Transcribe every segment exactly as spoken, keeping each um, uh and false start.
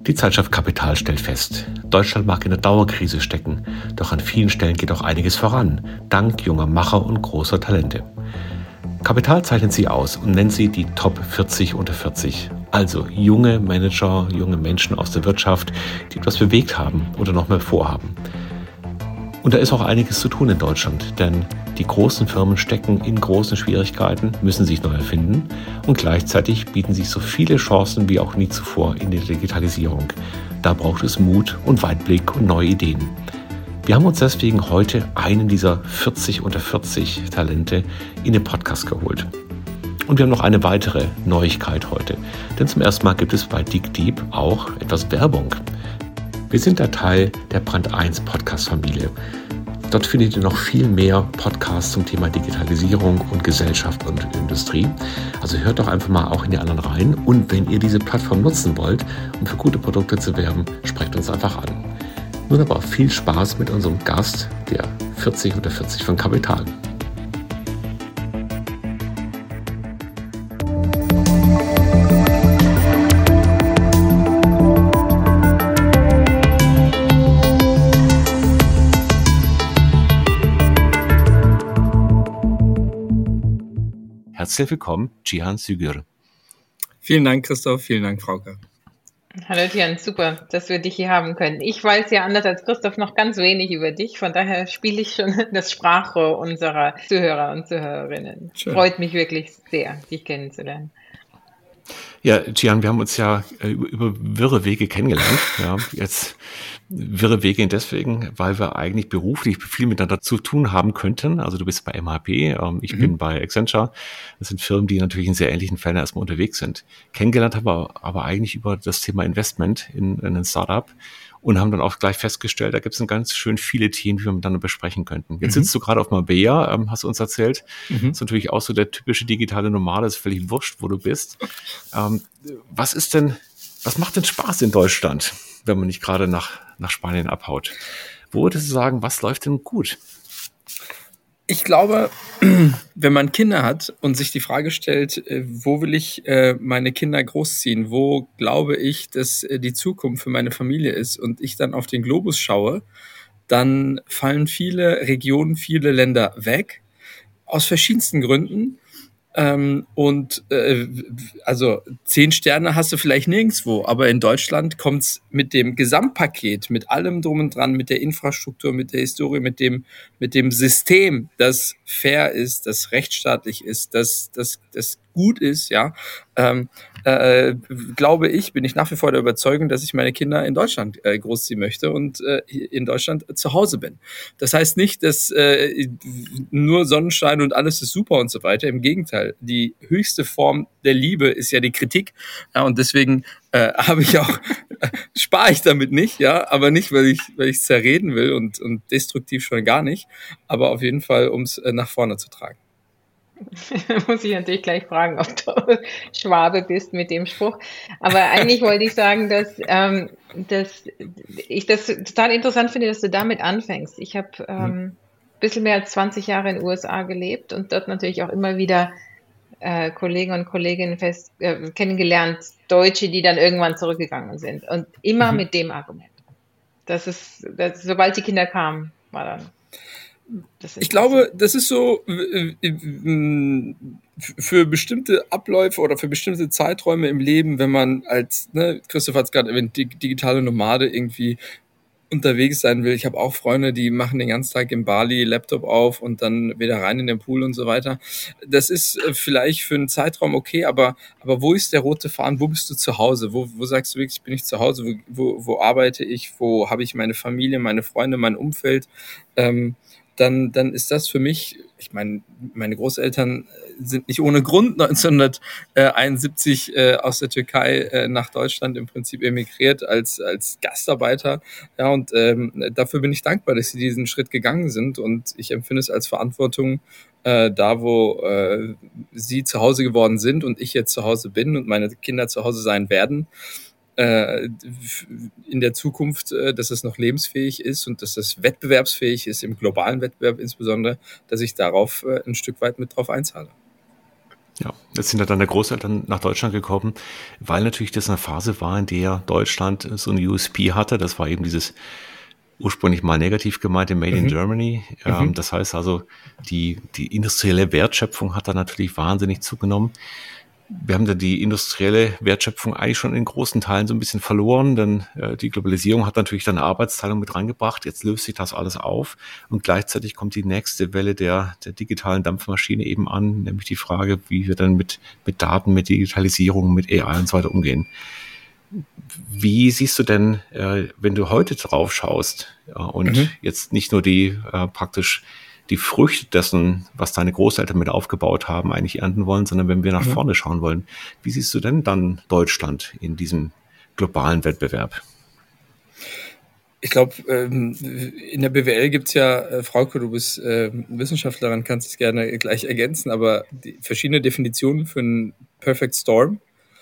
Die Zeitschrift Kapital stellt fest, Deutschland mag in der Dauerkrise stecken, doch an vielen Stellen geht auch einiges voran, dank junger Macher und großer Talente. Kapital zeichnet sie aus und nennt sie die Top vierzig unter vierzig. Also junge Manager, junge Menschen aus der Wirtschaft, die etwas bewegt haben oder noch mehr vorhaben. Und da ist auch einiges zu tun in Deutschland, denn die großen Firmen stecken in großen Schwierigkeiten, müssen sich neu erfinden und gleichzeitig bieten sich so viele Chancen wie auch nie zuvor in der Digitalisierung. Da braucht es Mut und Weitblick und neue Ideen. Wir haben uns deswegen heute einen dieser vierzig unter vierzig Talente in den Podcast geholt. Und wir haben noch eine weitere Neuigkeit heute, denn zum ersten Mal gibt es bei DigDeep auch etwas Werbung. Wir sind der Teil der Brand eins Podcast-Familie. Dort findet ihr noch viel mehr Podcasts zum Thema Digitalisierung und Gesellschaft und Industrie. Also hört doch einfach mal auch in die anderen rein. Und wenn ihr diese Plattform nutzen wollt, um für gute Produkte zu werben, sprecht uns einfach an. Nun aber viel Spaß mit unserem Gast, der vierzig unter vierzig von Kapital. Herzlich willkommen, Cihan Sügür. Vielen Dank, Christoph. Vielen Dank, Frauke. Hallo Cihan, super, dass wir dich hier haben können. Ich weiß ja anders als Christoph noch ganz wenig über dich, von daher spiele ich schon das Sprachrohr unserer Zuhörer und Zuhörerinnen. Schön. Freut mich wirklich sehr, dich kennenzulernen. Ja, Cihan, wir haben uns ja äh, über wirre Wege kennengelernt. Ja, jetzt wirre Wege deswegen, weil wir eigentlich beruflich viel miteinander zu tun haben könnten. Also du bist bei M H P, ähm, ich mhm. bin bei Accenture. Das sind Firmen, die natürlich in sehr ähnlichen Fällen erstmal unterwegs sind. Kennengelernt haben wir aber eigentlich über das Thema Investment in, in ein Startup und haben dann auch gleich festgestellt, da gibt es ganz schön viele Themen, die wir miteinander besprechen könnten. Jetzt mhm. sitzt du gerade auf Marbella, ähm, hast du uns erzählt. Mhm. Das ist natürlich auch so der typische digitale Nomade, ist völlig wurscht, wo du bist. Ähm, was ist denn, was macht denn Spaß in Deutschland, wenn man nicht gerade nach, nach Spanien abhaut? Wo würdest du sagen, was läuft denn gut? Ich glaube, wenn man Kinder hat und sich die Frage stellt, wo will ich meine Kinder großziehen, wo glaube ich, dass die Zukunft für meine Familie ist und ich dann auf den Globus schaue, dann fallen viele Regionen, viele Länder weg, aus verschiedensten Gründen. Ähm, und äh, also zehn Sterne hast du vielleicht nirgendwo, aber in Deutschland kommt's mit dem Gesamtpaket, mit allem drum und dran, mit der Infrastruktur, mit der Historie, mit dem mit dem System, das fair ist, das rechtsstaatlich ist, das das das gut ist, ja, ähm, äh, glaube ich, bin ich nach wie vor der Überzeugung, dass ich meine Kinder in Deutschland äh, großziehen möchte und äh, in Deutschland äh, zu Hause bin. Das heißt nicht, dass äh, nur Sonnenschein und alles ist super und so weiter. Im Gegenteil, die höchste Form der Liebe ist ja die Kritik, ja, und deswegen äh, habe ich auch äh, spare ich damit nicht, ja, aber nicht, weil ich weil ich zerreden will und und destruktiv schon gar nicht, aber auf jeden Fall, um es äh, nach vorne zu tragen. Muss ich natürlich gleich fragen, ob du Schwabe bist mit dem Spruch. Aber eigentlich wollte ich sagen, dass, ähm, dass ich das total interessant finde, dass du damit anfängst. Ich habe ähm, ein bisschen mehr als zwanzig Jahre in den U S A gelebt und dort natürlich auch immer wieder äh, Kollegen und Kolleginnen fest, äh, kennengelernt, Deutsche, die dann irgendwann zurückgegangen sind. Und immer mhm. mit dem Argument. Das ist, dass, sobald die Kinder kamen, war dann... Ich glaube, das ist so für bestimmte Abläufe oder für bestimmte Zeiträume im Leben, wenn man als, ne, Christoph hat es gerade erwähnt, digitale Nomade irgendwie unterwegs sein will. Ich habe auch Freunde, die machen den ganzen Tag in Bali Laptop auf und dann wieder rein in den Pool und so weiter. Das ist vielleicht für einen Zeitraum okay, aber aber wo ist der rote Faden? Wo bist du zu Hause? Wo wo sagst du wirklich, bin ich zu Hause? Wo wo, wo arbeite ich? Wo habe ich meine Familie, meine Freunde, mein Umfeld? Ähm, dann dann ist das für mich, ich meine, meine Großeltern sind nicht ohne Grund neunzehnhunderteinundsiebzig äh, aus der Türkei äh, nach Deutschland im Prinzip emigriert als als Gastarbeiter. Ja, und ähm, dafür bin ich dankbar, dass sie diesen Schritt gegangen sind und ich empfinde es als Verantwortung, äh, da wo äh, sie zu Hause geworden sind und ich jetzt zu Hause bin und meine Kinder zu Hause sein werden, in der Zukunft, dass es noch lebensfähig ist und dass es wettbewerbsfähig ist, im globalen Wettbewerb insbesondere, dass ich darauf ein Stück weit mit drauf einzahle. Ja, jetzt sind ja dann der Großeltern nach Deutschland gekommen, weil natürlich das eine Phase war, in der Deutschland so ein U S P hatte. Das war eben dieses ursprünglich mal negativ gemeinte Made in Mhm. Germany. Ähm, Mhm. das heißt also, die, die industrielle Wertschöpfung hat da natürlich wahnsinnig zugenommen. Wir haben da die industrielle Wertschöpfung eigentlich schon in großen Teilen so ein bisschen verloren, denn äh, die Globalisierung hat natürlich dann eine Arbeitsteilung mit reingebracht. Jetzt löst sich das alles auf und gleichzeitig kommt die nächste Welle der, der digitalen Dampfmaschine eben an, nämlich die Frage, wie wir dann mit, mit Daten, mit Digitalisierung, mit A I und so weiter umgehen. Wie siehst du denn, äh, wenn du heute drauf schaust ja, und Mhm. jetzt nicht nur die äh, praktisch die Früchte dessen, was deine Großeltern mit aufgebaut haben, eigentlich ernten wollen, sondern wenn wir nach Mhm. vorne schauen wollen, wie siehst du denn dann Deutschland in diesem globalen Wettbewerb? Ich glaube, ähm, in der B W L gibt's ja, äh, Frauke, du bist äh, Wissenschaftlerin, kannst es gerne gleich ergänzen, aber die verschiedene Definitionen für einen Perfect Storm.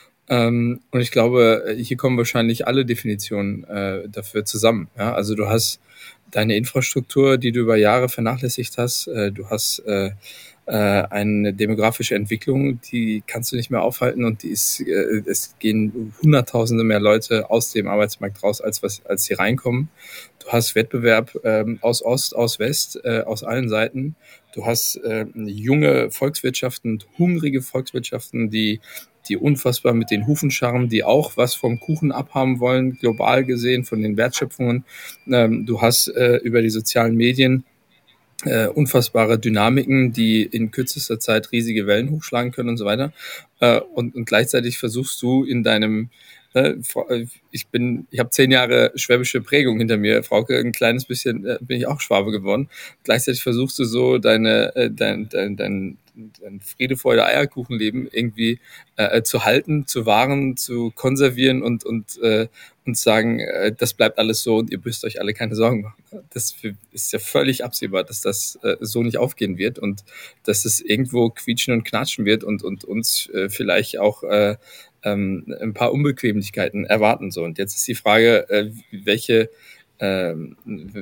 Ähm, und ich glaube, äh, hier kommen wahrscheinlich alle Definitionen äh, dafür zusammen. Ja? Also du hast deine Infrastruktur, die du über Jahre vernachlässigt hast. Äh, du hast äh, äh, eine demografische Entwicklung, die kannst du nicht mehr aufhalten und die ist, äh, es gehen Hunderttausende mehr Leute aus dem Arbeitsmarkt raus, als was, als sie reinkommen. Du hast Wettbewerb ähm, aus Ost, aus West, äh, aus allen Seiten. Du hast äh, junge Volkswirtschaften, hungrige Volkswirtschaften, die die unfassbar mit den Hufen scharren, die auch was vom Kuchen abhaben wollen, global gesehen, von den Wertschöpfungen. Ähm, du hast äh, über die sozialen Medien äh, unfassbare Dynamiken, die in kürzester Zeit riesige Wellen hochschlagen können und so weiter. Äh, und, und gleichzeitig versuchst du in deinem äh, ich bin, ich habe zehn Jahre schwäbische Prägung hinter mir, Frauke, ein kleines bisschen äh, bin ich auch Schwabe geworden. Gleichzeitig versuchst du so deine, äh, dein, dein, dein, dein Friede, Freude, Eierkuchenleben irgendwie äh, zu halten, zu wahren, zu konservieren und, und, äh, und sagen, äh, das bleibt alles so und ihr müsst euch alle keine Sorgen machen. Das ist ja völlig absehbar, dass das äh, so nicht aufgehen wird und dass es irgendwo quietschen und knatschen wird und, und uns äh, vielleicht auch äh, ähm, ein paar Unbequemlichkeiten erwarten. So. Und jetzt ist die Frage, äh, welche, ähm,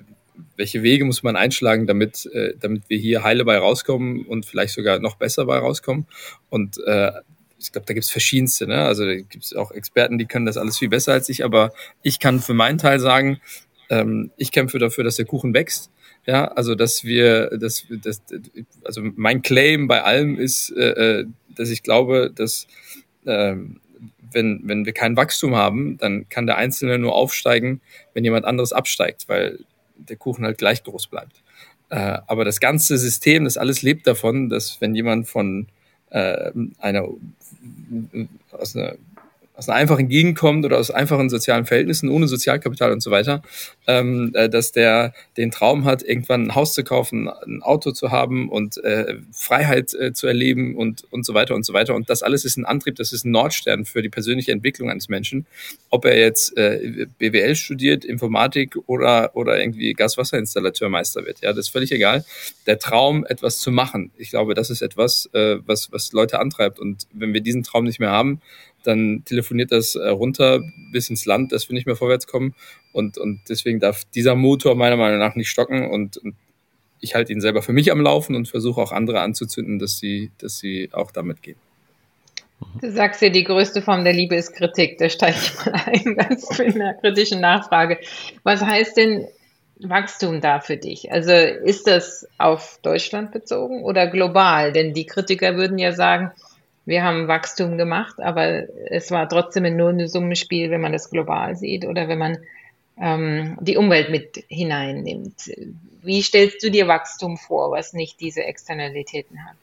welche Wege muss man einschlagen, damit, äh, damit wir hier heile bei rauskommen und vielleicht sogar noch besser bei rauskommen. Und äh, ich glaube, da gibt es verschiedenste. Ne? Also da gibt es auch Experten, die können das alles viel besser als ich. Aber ich kann für meinen Teil sagen, ähm, ich kämpfe dafür, dass der Kuchen wächst. Ja, also dass wir, dass, dass, also mein Claim bei allem ist, äh, dass ich glaube, dass ähm, wenn, wenn wir kein Wachstum haben, dann kann der Einzelne nur aufsteigen, wenn jemand anderes absteigt, weil der Kuchen halt gleich groß bleibt. Äh, aber das ganze System, das alles lebt davon, dass wenn jemand von äh, einer aus einer aus einer einfachen Gegend kommt oder aus einfachen sozialen Verhältnissen, ohne Sozialkapital und so weiter, ähm, äh, dass der den Traum hat, irgendwann ein Haus zu kaufen, ein Auto zu haben und äh, Freiheit äh, zu erleben und, und so weiter und so weiter. Und das alles ist ein Antrieb, das ist ein Nordstern für die persönliche Entwicklung eines Menschen. Ob er jetzt äh, B W L studiert, Informatik oder, oder irgendwie Gaswasserinstallateurmeister wird. Ja, das ist völlig egal. Der Traum, etwas zu machen, ich glaube, das ist etwas, äh, was, was Leute antreibt. Und wenn wir diesen Traum nicht mehr haben, dann telefoniert das äh, runter bis ins Land, dass wir nicht mehr vorwärts kommen. Und, und deswegen darf dieser Motor meiner Meinung nach nicht stocken. Und, und ich halte ihn selber für mich am Laufen und versuche auch andere anzuzünden, dass sie, dass sie auch damit gehen. Du sagst ja, die größte Form der Liebe ist Kritik. Da steige ich mal ein, ganz mit einer kritischen Nachfrage. Was heißt denn Wachstum da für dich? Also ist das auf Deutschland bezogen oder global? Denn die Kritiker würden ja sagen, wir haben Wachstum gemacht, aber es war trotzdem nur ein Summenspiel, wenn man das global sieht oder wenn man ähm, die Umwelt mit hineinnimmt. Wie stellst du dir Wachstum vor, was nicht diese Externalitäten hat?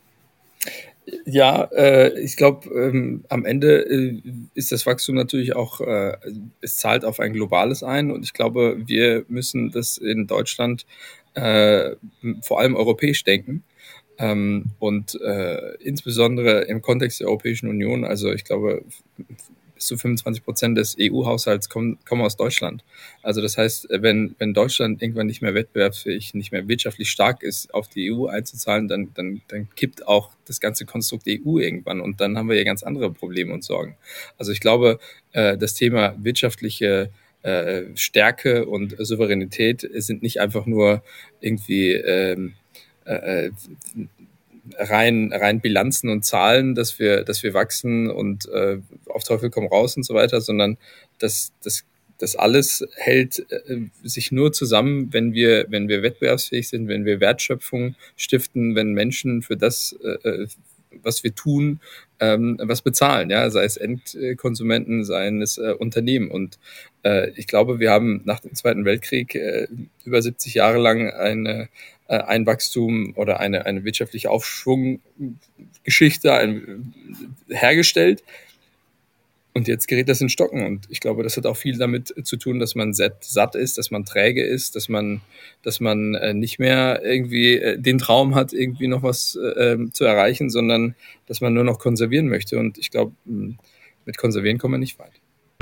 Ja, äh, ich glaube, ähm, am Ende äh, ist das Wachstum natürlich auch, äh, es zahlt auf ein globales ein und ich glaube, wir müssen das in Deutschland äh, vor allem europäisch denken. Ähm, und äh, insbesondere im Kontext der Europäischen Union, also ich glaube, bis zu fünfundzwanzig Prozent des E U-Haushalts kommen, kommen aus Deutschland. Also das heißt, wenn, wenn Deutschland irgendwann nicht mehr wettbewerbsfähig, nicht mehr wirtschaftlich stark ist, auf die E U einzuzahlen, dann, dann, dann kippt auch das ganze Konstrukt E U irgendwann und dann haben wir ja ganz andere Probleme und Sorgen. Also ich glaube, äh, das Thema wirtschaftliche äh, Stärke und Souveränität sind nicht einfach nur irgendwie ähm, äh, rein, rein Bilanzen und Zahlen, dass wir, dass wir wachsen und äh, auf Teufel komm raus und so weiter, sondern dass das Das alles hält äh, sich nur zusammen, wenn wir, wenn wir wettbewerbsfähig sind, wenn wir Wertschöpfung stiften, wenn Menschen für das, äh, was wir tun, ähm, was bezahlen, ja, sei es Endkonsumenten, seien es äh, Unternehmen. Und äh, ich glaube, wir haben nach dem Zweiten Weltkrieg äh, über siebzig Jahre lang eine, äh, ein Wachstum oder eine, eine wirtschaftliche Aufschwunggeschichte ein, hergestellt. Und jetzt gerät das in Stocken. Und ich glaube, das hat auch viel damit zu tun, dass man satt ist, dass man träge ist, dass man, dass man äh, nicht mehr irgendwie äh, den Traum hat, irgendwie noch was äh, zu erreichen, sondern dass man nur noch konservieren möchte. Und ich glaube, mit Konservieren kommen wir nicht weit.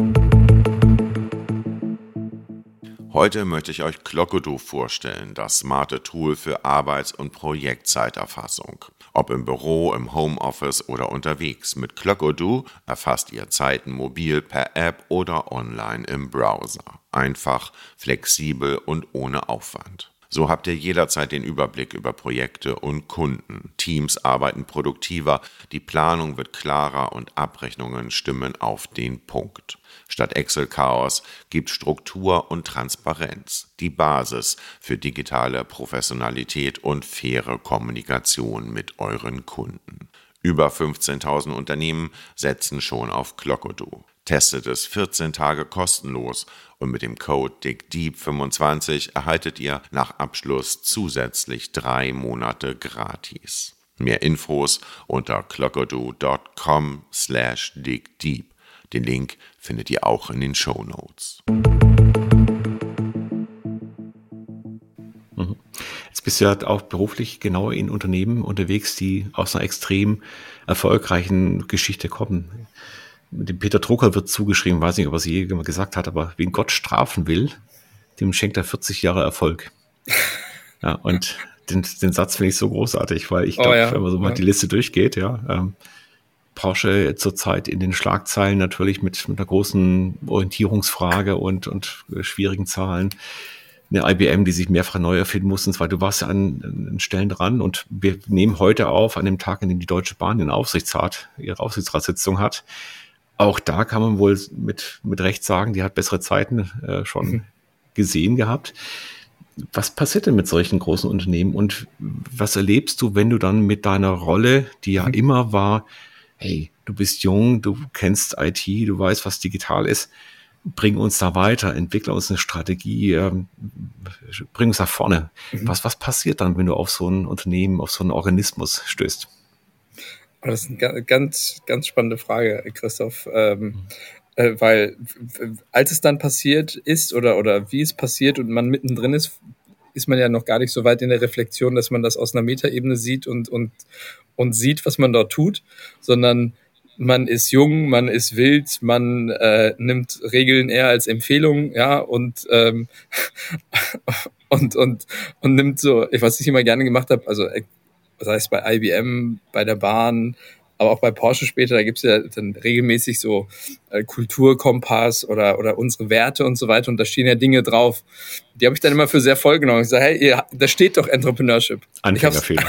Heute möchte ich euch Clockedo vorstellen, das smarte Tool für Arbeits- und Projektzeiterfassung. Ob im Büro, im Homeoffice oder unterwegs. Mit Clockedo erfasst ihr Zeiten mobil per App oder online im Browser. Einfach, flexibel und ohne Aufwand. So habt ihr jederzeit den Überblick über Projekte und Kunden. Teams arbeiten produktiver, die Planung wird klarer und Abrechnungen stimmen auf den Punkt. Statt Excel-Chaos gibt Struktur und Transparenz, die Basis für digitale Professionalität und faire Kommunikation mit euren Kunden. Über fünfzehntausend Unternehmen setzen schon auf Clockedo. Testet es vierzehn Tage kostenlos und mit dem Code D I G D E E P fünfundzwanzig erhaltet ihr nach Abschluss zusätzlich drei Monate gratis. Mehr Infos unter clockedo.com slash digdeep. Den Link findet ihr auch in den Shownotes. Jetzt bist du ja auch beruflich genau in Unternehmen unterwegs, die aus einer extrem erfolgreichen Geschichte kommen. Dem Peter Drucker wird zugeschrieben, weiß nicht, ob er es je gesagt hat, aber wen Gott strafen will, dem schenkt er vierzig Jahre Erfolg. Ja, und den, den Satz finde ich so großartig, weil ich glaube, oh ja, wenn man so mal ja. die Liste durchgeht, ja, ähm, Porsche zurzeit in den Schlagzeilen natürlich mit, mit einer großen Orientierungsfrage und, und schwierigen Zahlen. Eine I B M, die sich mehrfach neu erfinden musste, weil du warst ja an, an Stellen dran und wir nehmen heute auf, an dem Tag, an dem die Deutsche Bahn den Aufsichtsrat, ihre Aufsichtsratssitzung hat. Auch da kann man wohl mit, mit Recht sagen, die hat bessere Zeiten äh, schon mhm. gesehen gehabt. Was passiert denn mit solchen großen Unternehmen und was erlebst du, wenn du dann mit deiner Rolle, die ja mhm. immer war, hey, du bist jung, du kennst I T, du weißt, was digital ist, bring uns da weiter, entwickle uns eine Strategie, ähm, bring uns nach vorne. Mhm. Was, was passiert dann, wenn du auf so ein Unternehmen, auf so einen Organismus stößt? Das ist eine ganz, ganz spannende Frage, Christoph, ähm, mhm. äh, weil als es dann passiert ist oder, oder wie es passiert und man mittendrin ist, ist man ja noch gar nicht so weit in der Reflexion, dass man das aus einer Metaebene sieht und, und, und sieht, was man dort tut, sondern man ist jung, man ist wild, man äh, nimmt Regeln eher als Empfehlung, ja, und, ähm, und, und, und nimmt so, was ich immer gerne gemacht habe, also das heißt bei I B M, bei der Bahn, aber auch bei Porsche später, da gibt's ja dann regelmäßig so äh, Kulturkompass oder oder unsere Werte und so weiter und da stehen ja Dinge drauf. Die habe ich dann immer für sehr voll genommen. Ich sage, hey, ihr, da steht doch Entrepreneurship. Anfängerfehler.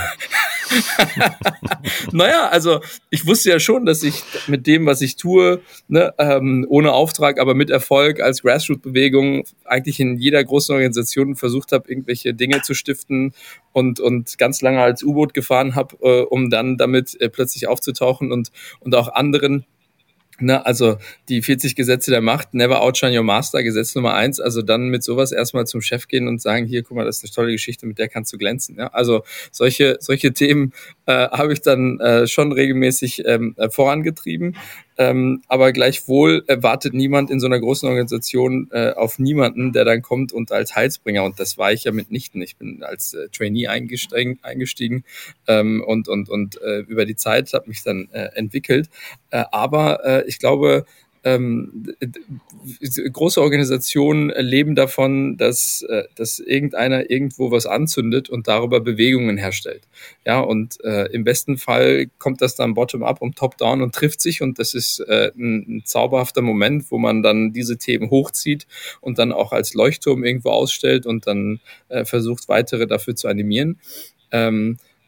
Naja, also ich wusste ja schon, dass ich mit dem, was ich tue, ne, ähm, ohne Auftrag, aber mit Erfolg als Grassroot-Bewegung eigentlich in jeder großen Organisation versucht habe, irgendwelche Dinge zu stiften und und ganz lange als U-Boot gefahren habe, äh, um dann damit äh, plötzlich aufzutauchen und und auch anderen. Ne, also die vierzig Gesetze der Macht, never outshine your master, Gesetz Nummer eins, also dann mit sowas erstmal zum Chef gehen und sagen, hier, guck mal, das ist eine tolle Geschichte, mit der kannst du glänzen. Ja? Also solche solche Themen äh, habe ich dann äh, schon regelmäßig ähm, äh, vorangetrieben, ähm, aber gleichwohl erwartet niemand in so einer großen Organisation äh, auf niemanden, der dann kommt und als Heilsbringer, und das war ich ja mitnichten. Ich bin als äh, Trainee eingestiegen, eingestiegen ähm, und und und äh, über die Zeit habe mich dann äh, entwickelt, äh, aber äh, ich glaube, ähm, große Organisationen leben davon, dass, äh, dass irgendeiner irgendwo was anzündet und darüber Bewegungen herstellt. Ja, und äh, im besten Fall kommt das dann bottom-up und top-down und trifft sich, und das ist äh, ein, ein zauberhafter Moment, wo man dann diese Themen hochzieht und dann auch als Leuchtturm irgendwo ausstellt und dann äh, versucht, weitere dafür zu animieren. Ähm,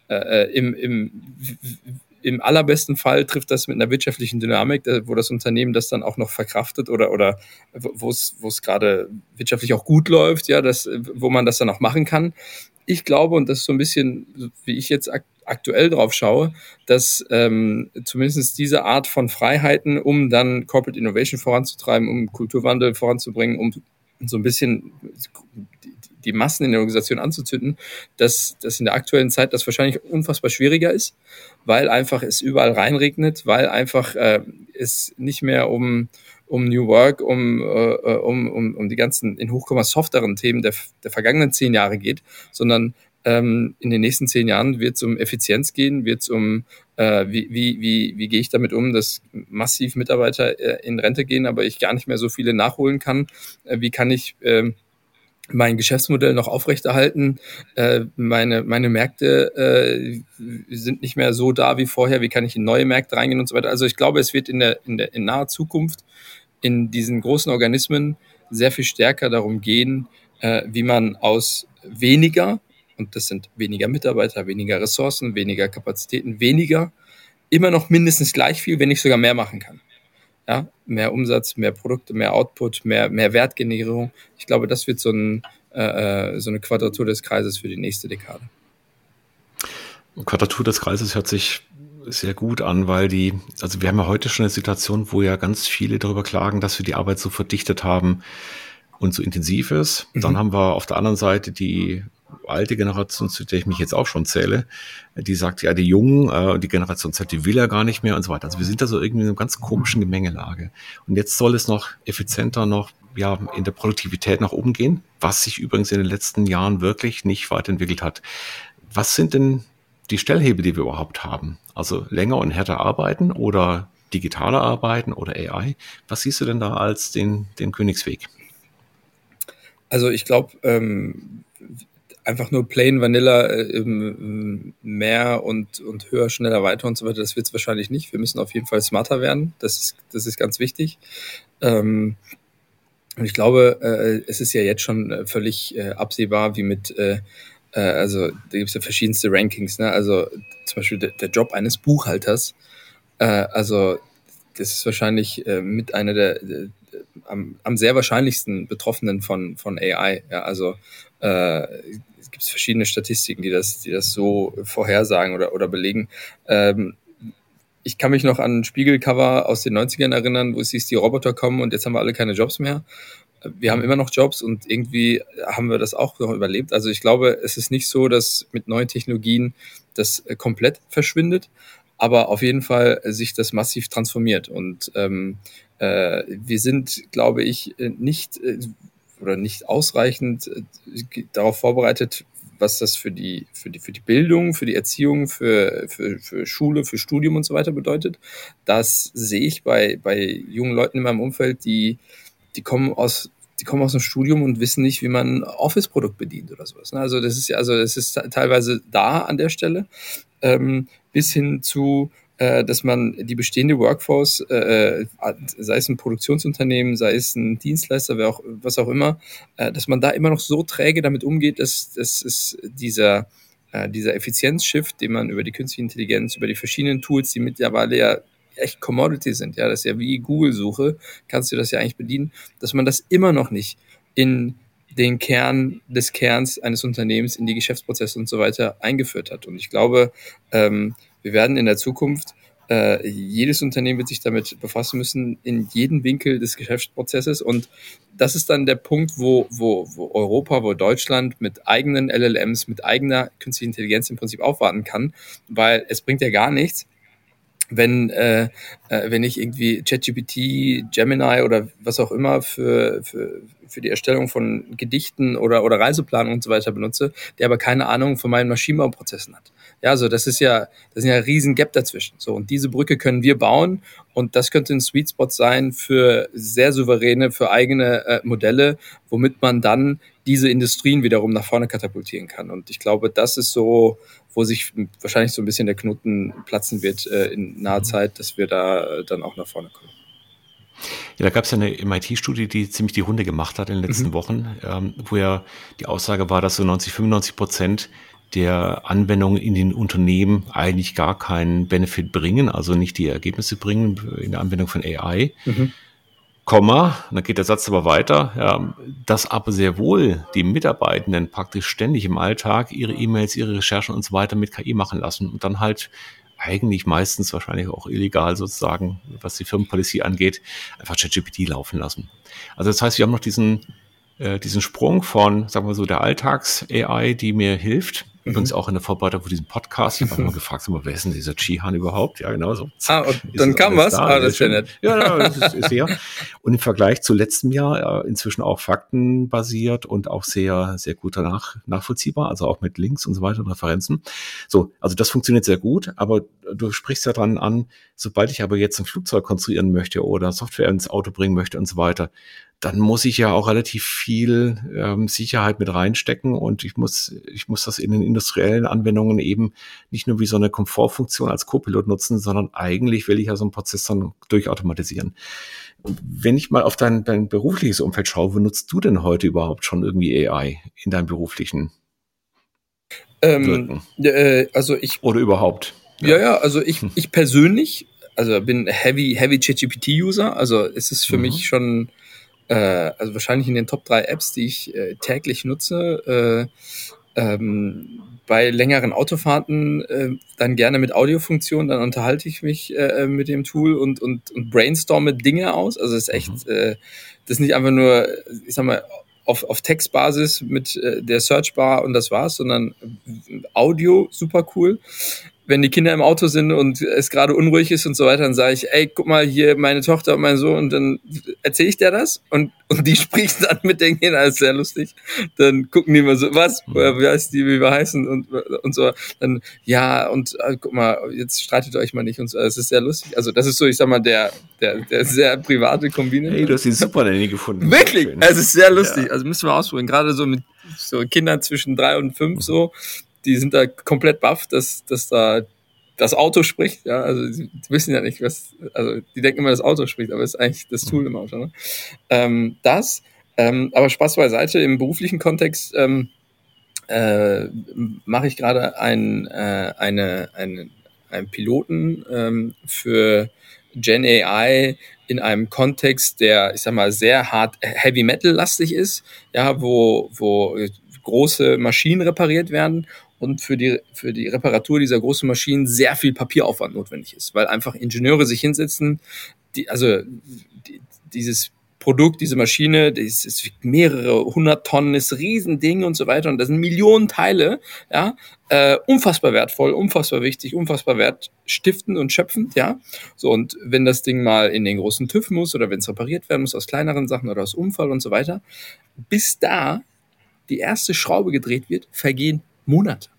äh, im, im, im allerbesten Fall trifft das mit einer wirtschaftlichen Dynamik, wo das Unternehmen das dann auch noch verkraftet oder, oder wo es, wo es gerade wirtschaftlich auch gut läuft, ja, das, wo man das dann auch machen kann. Ich glaube, und das ist so ein bisschen, wie ich jetzt ak- aktuell drauf schaue, dass ähm, zumindest diese Art von Freiheiten, um dann Corporate Innovation voranzutreiben, um Kulturwandel voranzubringen, um so ein bisschen die, die Massen in der Organisation anzuzünden, dass, dass in der aktuellen Zeit das wahrscheinlich unfassbar schwieriger ist, weil einfach es überall reinregnet, weil einfach äh, es nicht mehr um um New Work, um, äh, um, um, um die ganzen in Hochkomma softeren Themen der, der vergangenen zehn Jahre geht, sondern ähm, in den nächsten zehn Jahren wird es um Effizienz gehen, wird es um, äh, wie, wie, wie, wie gehe ich damit um, dass massiv Mitarbeiter äh, in Rente gehen, aber ich gar nicht mehr so viele nachholen kann. Äh, wie kann ich äh, mein Geschäftsmodell noch aufrechterhalten? Äh, meine, meine Märkte äh, sind nicht mehr so da wie vorher. Wie kann ich in neue Märkte reingehen und so weiter? Also ich glaube, es wird in der, in der in naher Zukunft in diesen großen Organismen sehr viel stärker darum gehen, äh, wie man aus weniger, und das sind weniger Mitarbeiter, weniger Ressourcen, weniger Kapazitäten, weniger, immer noch mindestens gleich viel, wenn nicht sogar mehr machen kann. Ja, mehr Umsatz, mehr Produkte, mehr Output, mehr, mehr Wertgenerierung. Ich glaube, das wird so, ein, äh, so eine Quadratur des Kreises für die nächste Dekade. Quadratur des Kreises hört sich sehr gut an, weil die, also wir haben ja heute schon eine Situation, wo ja ganz viele darüber klagen, dass wir die Arbeit so verdichtet haben und so intensiv ist. Mhm. Dann haben wir auf der anderen Seite die alte Generation, zu der ich mich jetzt auch schon zähle, die sagt, ja, die Jungen, äh, die Generation Z, die will ja gar nicht mehr und so weiter. Also wir sind da so irgendwie in einer ganz komischen Gemengelage. Und jetzt soll es noch effizienter, noch ja in der Produktivität nach oben gehen, was sich übrigens in den letzten Jahren wirklich nicht weiterentwickelt hat. Was sind denn die Stellhebel, die wir überhaupt haben? Also länger und härter arbeiten oder digitaler arbeiten oder A I? Was siehst du denn da als den, den Königsweg? Also ich glaube, ähm, einfach nur plain vanilla, äh, mehr und, und höher, schneller, weiter und so weiter, das wird es wahrscheinlich nicht. Wir müssen auf jeden Fall smarter werden. Das ist, das ist ganz wichtig. Ähm, und ich glaube, äh, es ist ja jetzt schon völlig äh, absehbar, wie mit äh, also da gibt es ja verschiedenste Rankings, ne? Also zum Beispiel der, der Job eines Buchhalters, äh, also das ist wahrscheinlich äh, mit einer der, der am, am sehr wahrscheinlichsten Betroffenen von von A I. Ja, also äh, es gibt verschiedene Statistiken, die das die das so vorhersagen oder oder belegen. Ähm, ich kann mich noch an ein Spiegelcover aus den neunzigern erinnern, wo es hieß, die Roboter kommen und jetzt haben wir alle keine Jobs mehr. Wir haben immer noch Jobs und irgendwie haben wir das auch noch überlebt. Also ich glaube, es ist nicht so, dass mit neuen Technologien das komplett verschwindet, aber auf jeden Fall sich das massiv transformiert. Und ähm, äh, wir sind, glaube ich, nicht äh, oder nicht ausreichend äh, darauf vorbereitet, was das für die, für die, für die Bildung, für die Erziehung, für, für, für Schule, für Studium und so weiter bedeutet. Das sehe ich bei, bei jungen Leuten in meinem Umfeld, die die kommen aus, die kommen aus dem Studium und wissen nicht, wie man ein Office-Produkt bedient oder sowas. Also das ist ja, also das ist teilweise da an der Stelle, ähm, bis hin zu, äh, dass man die bestehende Workforce, äh, sei es ein Produktionsunternehmen, sei es ein Dienstleister, wer auch, was auch immer, äh, dass man da immer noch so träge damit umgeht, dass, dass es dieser, äh, dieser Effizienz-Shift, den man über die künstliche Intelligenz, über die verschiedenen Tools, die mittlerweile ja echt Commodity sind, ja, das ist ja wie Google-Suche, kannst du das ja eigentlich bedienen, dass man das immer noch nicht in den Kern des Kerns eines Unternehmens, in die Geschäftsprozesse und so weiter eingeführt hat. Und ich glaube, ähm, wir werden in der Zukunft, äh, jedes Unternehmen wird sich damit befassen müssen, in jedem Winkel des Geschäftsprozesses. Und das ist dann der Punkt, wo, wo, wo Europa, wo Deutschland mit eigenen L L Ms, mit eigener künstlicher Intelligenz im Prinzip aufwarten kann, weil es bringt ja gar nichts, wenn äh, äh, wenn ich irgendwie ChatGPT, Gemini oder was auch immer für für für die Erstellung von Gedichten oder oder Reiseplanung und so weiter benutze, der aber keine Ahnung von meinen Maschinenbauprozessen hat. Ja, also das ist ja das ist ja ein riesen Gap dazwischen. So, und diese Brücke können wir bauen und das könnte ein Sweet Spot sein für sehr souveräne, für eigene äh, Modelle, womit man dann diese Industrien wiederum nach vorne katapultieren kann. Und ich glaube, das ist so, wo sich wahrscheinlich so ein bisschen der Knoten platzen wird äh, in naher Zeit, dass wir da äh, dann auch nach vorne kommen. Ja, da gab es ja eine M I T-Studie, die ziemlich die Runde gemacht hat in den letzten mhm. Wochen, ähm, wo ja die Aussage war, dass so neunzig, fünfundneunzig Prozent der Anwendungen in den Unternehmen eigentlich gar keinen Benefit bringen, also nicht die Ergebnisse bringen in der Anwendung von A I. Mhm. Komma, dann geht der Satz aber weiter, ja, dass aber sehr wohl die Mitarbeitenden praktisch ständig im Alltag ihre E-Mails, ihre Recherchen und so weiter mit K I machen lassen und dann halt eigentlich meistens wahrscheinlich auch illegal sozusagen, was die Firmenpolicy angeht, einfach ChatGPT laufen lassen. Also das heißt, wir haben noch diesen, äh, diesen Sprung von, sagen wir so, der Alltags-A I, die mir hilft. Übrigens auch in der Vorbereitung für diesen Podcast. Ich habe mal gefragt, so, wer ist denn dieser Chihan überhaupt? Ja, genau so. Ah, und dann kam was? Da. Ah, das ist ja nett. Ja, ja, das ist, ist sehr. Und im Vergleich zu letztem Jahr äh, inzwischen auch faktenbasiert und auch sehr, sehr gut danach nachvollziehbar, also auch mit Links und so weiter und Referenzen. So, also das funktioniert sehr gut, aber du sprichst ja dran an, sobald ich aber jetzt ein Flugzeug konstruieren möchte oder Software ins Auto bringen möchte und so weiter, dann muss ich ja auch relativ viel ähm, Sicherheit mit reinstecken und ich muss, ich muss das in den industriellen Anwendungen eben nicht nur wie so eine Komfortfunktion als Co-Pilot nutzen, sondern eigentlich will ich ja so einen Prozess dann durchautomatisieren. Wenn ich mal auf dein, dein berufliches Umfeld schaue, wo nutzt du denn heute überhaupt schon irgendwie A I in deinem beruflichen ähm, äh, also ich oder überhaupt? Ja, ja, ja also ich, ich persönlich, also bin heavy, heavy ChatGPT-User, also es ist für mhm. mich schon Äh, also wahrscheinlich in den Top drei Apps, die ich äh, täglich nutze, äh, ähm, bei längeren Autofahrten äh, dann gerne mit Audiofunktion, dann unterhalte ich mich äh, mit dem Tool und, und, und brainstorme Dinge aus. Also es ist echt, mhm. äh, das ist nicht einfach nur, ich sag mal, auf, auf Textbasis mit äh, der Searchbar und das war's, sondern Audio, super cool. Wenn die Kinder im Auto sind und es gerade unruhig ist und so weiter, dann sage ich, ey, guck mal, hier meine Tochter und mein Sohn, und dann erzähle ich dir das und, und die spricht dann mit den Kindern, das ist sehr lustig. Dann gucken die mal so, was, wie heißt die, wie wir heißen und, und so. Dann, ja, und äh, guck mal, jetzt streitet euch mal nicht und so. Das ist sehr lustig. Also das ist so, ich sag mal, der, der, der sehr private Kombine. Hey, du hast die super Nanny gefunden. Wirklich? Es ist sehr lustig. Ja. Also müssen wir ausprobieren. Gerade so mit so Kindern zwischen drei und fünf mhm. so. Die sind da komplett baff, dass, dass da das Auto spricht, ja, also die wissen ja nicht, was, also die denken immer, das Auto spricht, aber es ist eigentlich das Tool im Auto, ne? Ähm, das, ähm, aber Spaß beiseite, im beruflichen Kontext ähm, äh, mache ich gerade ein, äh, eine, eine, einen Piloten ähm, für Gen A I in einem Kontext, der, ich sag mal, sehr hart Heavy Metal lastig ist, ja, wo, wo große Maschinen repariert werden und für die, für die Reparatur dieser großen Maschinen sehr viel Papieraufwand notwendig ist, weil einfach Ingenieure sich hinsetzen, die, also die, dieses Produkt, diese Maschine, das ist mehrere hundert Tonnen, ist ein Riesending und so weiter und da sind Millionen Teile, ja, äh, unfassbar wertvoll, unfassbar wichtig, unfassbar wertstiftend und schöpfend, ja, so, und wenn das Ding mal in den großen TÜV muss oder wenn es repariert werden muss aus kleineren Sachen oder aus Unfall und so weiter, bis da die erste Schraube gedreht wird, vergehen Monate.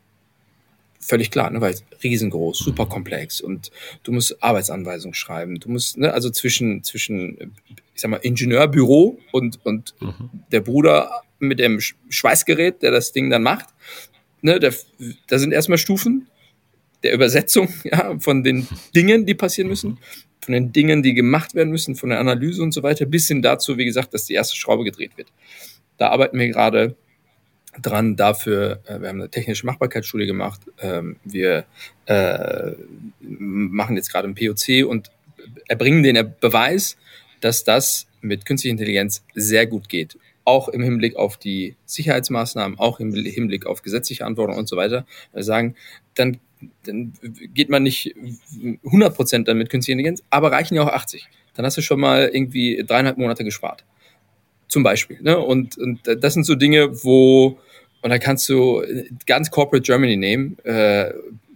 Völlig klar, ne, weil riesengroß, super komplex und du musst Arbeitsanweisungen schreiben, du musst, ne, also zwischen, zwischen, ich sag mal, Ingenieurbüro und, und mhm. der Bruder mit dem Schweißgerät, der das Ding dann macht, ne, da, da sind erstmal Stufen der Übersetzung, ja, von den Dingen, die passieren müssen, von den Dingen, die gemacht werden müssen, von der Analyse und so weiter, bis hin dazu, wie gesagt, dass die erste Schraube gedreht wird. Da arbeiten wir gerade dran dafür, äh, wir haben eine technische Machbarkeitsstudie gemacht, ähm, wir äh, machen jetzt gerade ein P O C und erbringen den Beweis, dass das mit künstlicher Intelligenz sehr gut geht. Auch im Hinblick auf die Sicherheitsmaßnahmen, auch im Hinblick auf gesetzliche Anforderungen und so weiter. Wir sagen, dann, dann geht man nicht hundert Prozent dann mit künstlicher Intelligenz, aber reichen ja auch achtzig. Dann hast du schon mal irgendwie dreieinhalb Monate gespart. Zum Beispiel. Ne? Und, und das sind so Dinge, wo, und da kannst du ganz Corporate Germany nehmen, äh,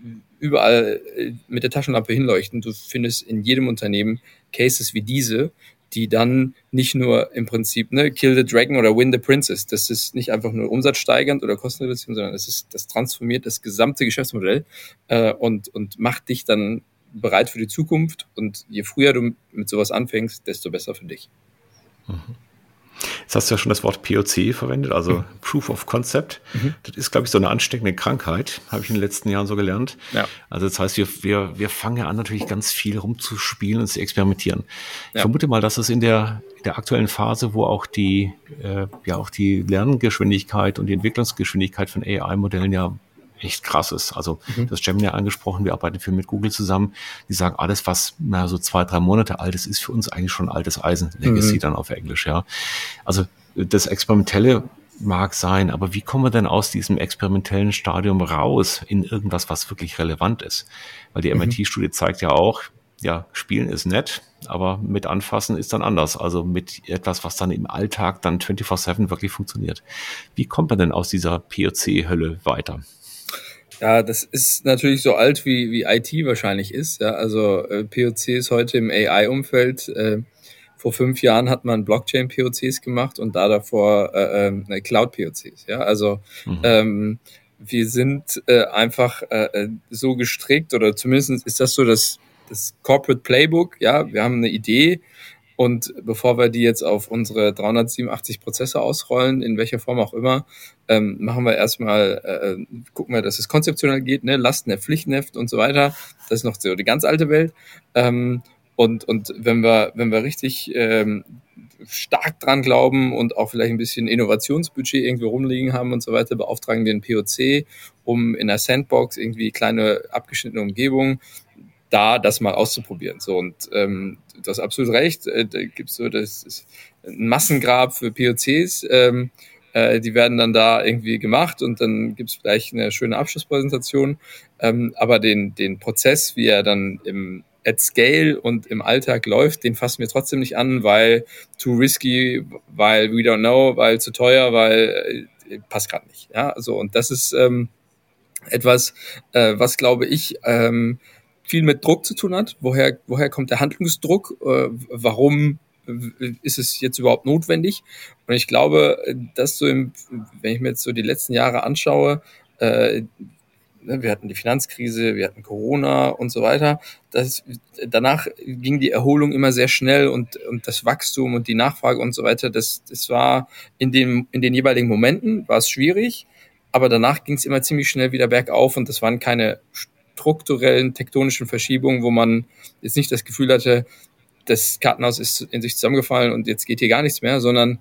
überall mit der Taschenlampe hinleuchten. Du findest in jedem Unternehmen Cases wie diese, die dann nicht nur im Prinzip, ne, kill the dragon oder win the princess. Das ist nicht einfach nur umsatzsteigernd oder kostenreduziert, sondern das ist, das transformiert das gesamte Geschäftsmodell äh, und, und macht dich dann bereit für die Zukunft. Und je früher du mit sowas anfängst, desto besser für dich. Mhm. Jetzt hast du ja schon das Wort P O C verwendet, also mhm. Proof of Concept. Mhm. Das ist, glaube ich, so eine ansteckende Krankheit, habe ich in den letzten Jahren so gelernt. Ja. Also das heißt, wir, wir, wir fangen ja an, natürlich ganz viel rumzuspielen und zu experimentieren. Ja. Ich vermute mal, dass es in der, in der aktuellen Phase, wo auch die, äh, ja auch die Lerngeschwindigkeit und die Entwicklungsgeschwindigkeit von A I-Modellen ja echt krass ist. Also mhm. das Gemini angesprochen, wir arbeiten viel mit Google zusammen. Die sagen, alles, was na, so zwei, drei Monate alt ist, ist für uns eigentlich schon altes Eisen. Legacy mhm. dann auf Englisch, ja. Also das Experimentelle mag sein, aber wie kommen wir denn aus diesem experimentellen Stadium raus in irgendwas, was wirklich relevant ist? Weil die mhm. M I T-Studie zeigt ja auch, ja, Spielen ist nett, aber mit Anfassen ist dann anders. Also mit etwas, was dann im Alltag dann vierundzwanzig sieben wirklich funktioniert. Wie kommt man denn aus dieser P O C-Hölle weiter? Ja, das ist natürlich so alt, wie, wie I T wahrscheinlich ist. Ja, also äh, P O C ist heute im A I-Umfeld. Äh, vor fünf Jahren hat man Blockchain-P O Cs gemacht und da davor äh, äh, Cloud-P O Cs. Ja, also mhm. ähm, wir sind äh, einfach äh, so gestrickt, oder zumindest ist das so das, das Corporate Playbook. Ja, wir haben eine Idee. Und bevor wir die jetzt auf unsere dreihundertsiebenundachtzig Prozesse ausrollen, in welcher Form auch immer, ähm, machen wir erstmal, äh, gucken wir, dass es konzeptionell geht, ne, Lastenheft, Pflichtenheft und so weiter. Das ist noch so die ganz alte Welt. Ähm, und und wenn wir wenn wir richtig ähm, stark dran glauben und auch vielleicht ein bisschen Innovationsbudget irgendwie rumliegen haben und so weiter, beauftragen wir den P O C, um in der Sandbox irgendwie kleine abgeschnittene Umgebungen da das mal auszuprobieren. So, und ähm, du hast absolut recht, äh, da gibt's so das ist ein Massengrab für P O Cs, ähm, äh, die werden dann da irgendwie gemacht und dann gibt's vielleicht eine schöne Abschlusspräsentation, ähm, aber den den Prozess, wie er dann im at scale und im Alltag läuft, den fassen wir trotzdem nicht an, weil too risky, weil we don't know, weil zu teuer, weil äh, passt gerade nicht. Ja, so, und das ist ähm, etwas, äh, was glaube ich ähm, viel mit Druck zu tun hat. Woher, woher kommt der Handlungsdruck? Äh, warum ist es jetzt überhaupt notwendig? Und ich glaube, dass so im, wenn ich mir jetzt so die letzten Jahre anschaue, äh, wir hatten die Finanzkrise, wir hatten Corona und so weiter. Das, danach ging die Erholung immer sehr schnell und, und das Wachstum und die Nachfrage und so weiter, das, das war in den, in den jeweiligen Momenten war es schwierig, aber danach ging es immer ziemlich schnell wieder bergauf und das waren keine strukturellen, tektonischen Verschiebungen, wo man jetzt nicht das Gefühl hatte, das Kartenhaus ist in sich zusammengefallen und jetzt geht hier gar nichts mehr, sondern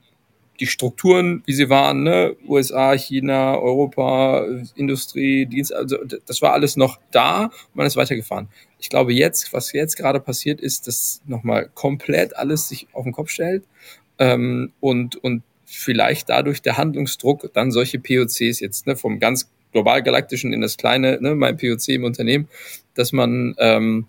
die Strukturen, wie sie waren, ne, U S A, China, Europa, Industrie, Dienst, also das war alles noch da und man ist weitergefahren. Ich glaube jetzt, was jetzt gerade passiert ist, dass nochmal komplett alles sich auf den Kopf stellt ähm, und, und vielleicht dadurch der Handlungsdruck dann solche P O Cs jetzt, ne, vom ganz global galaktischen in das kleine, ne, mein P O C im Unternehmen, dass man ähm,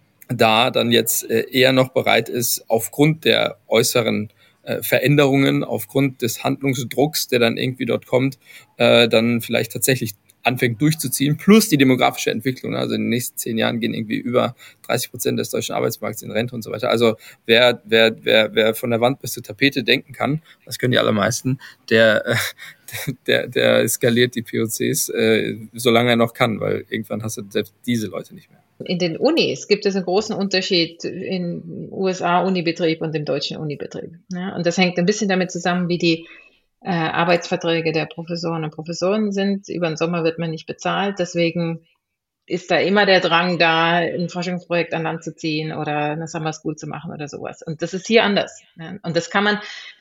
da dann jetzt äh, eher noch bereit ist, aufgrund der äußeren äh, Veränderungen, aufgrund des Handlungsdrucks, der dann irgendwie dort kommt, äh, dann vielleicht tatsächlich anfängt durchzuziehen, plus die demografische Entwicklung. Also in den nächsten zehn Jahren gehen irgendwie über dreißig Prozent des deutschen Arbeitsmarkts in Rente und so weiter. Also wer, wer, wer, wer von der Wand bis zur Tapete denken kann, das können die allermeisten, der, äh, der, der skaliert die P O Cs, äh, solange er noch kann, weil irgendwann hast du selbst diese Leute nicht mehr. In den Unis gibt es einen großen Unterschied im U S A-Unibetrieb und im deutschen Unibetrieb. Ja, und das hängt ein bisschen damit zusammen, wie die äh, Arbeitsverträge der Professoren und Professoren sind. Über den Sommer wird man nicht bezahlt, deswegen ist da immer der Drang da, ein Forschungsprojekt an Land zu ziehen oder eine Summer School zu machen oder sowas. Und das ist hier anders. Ja. Und das kann man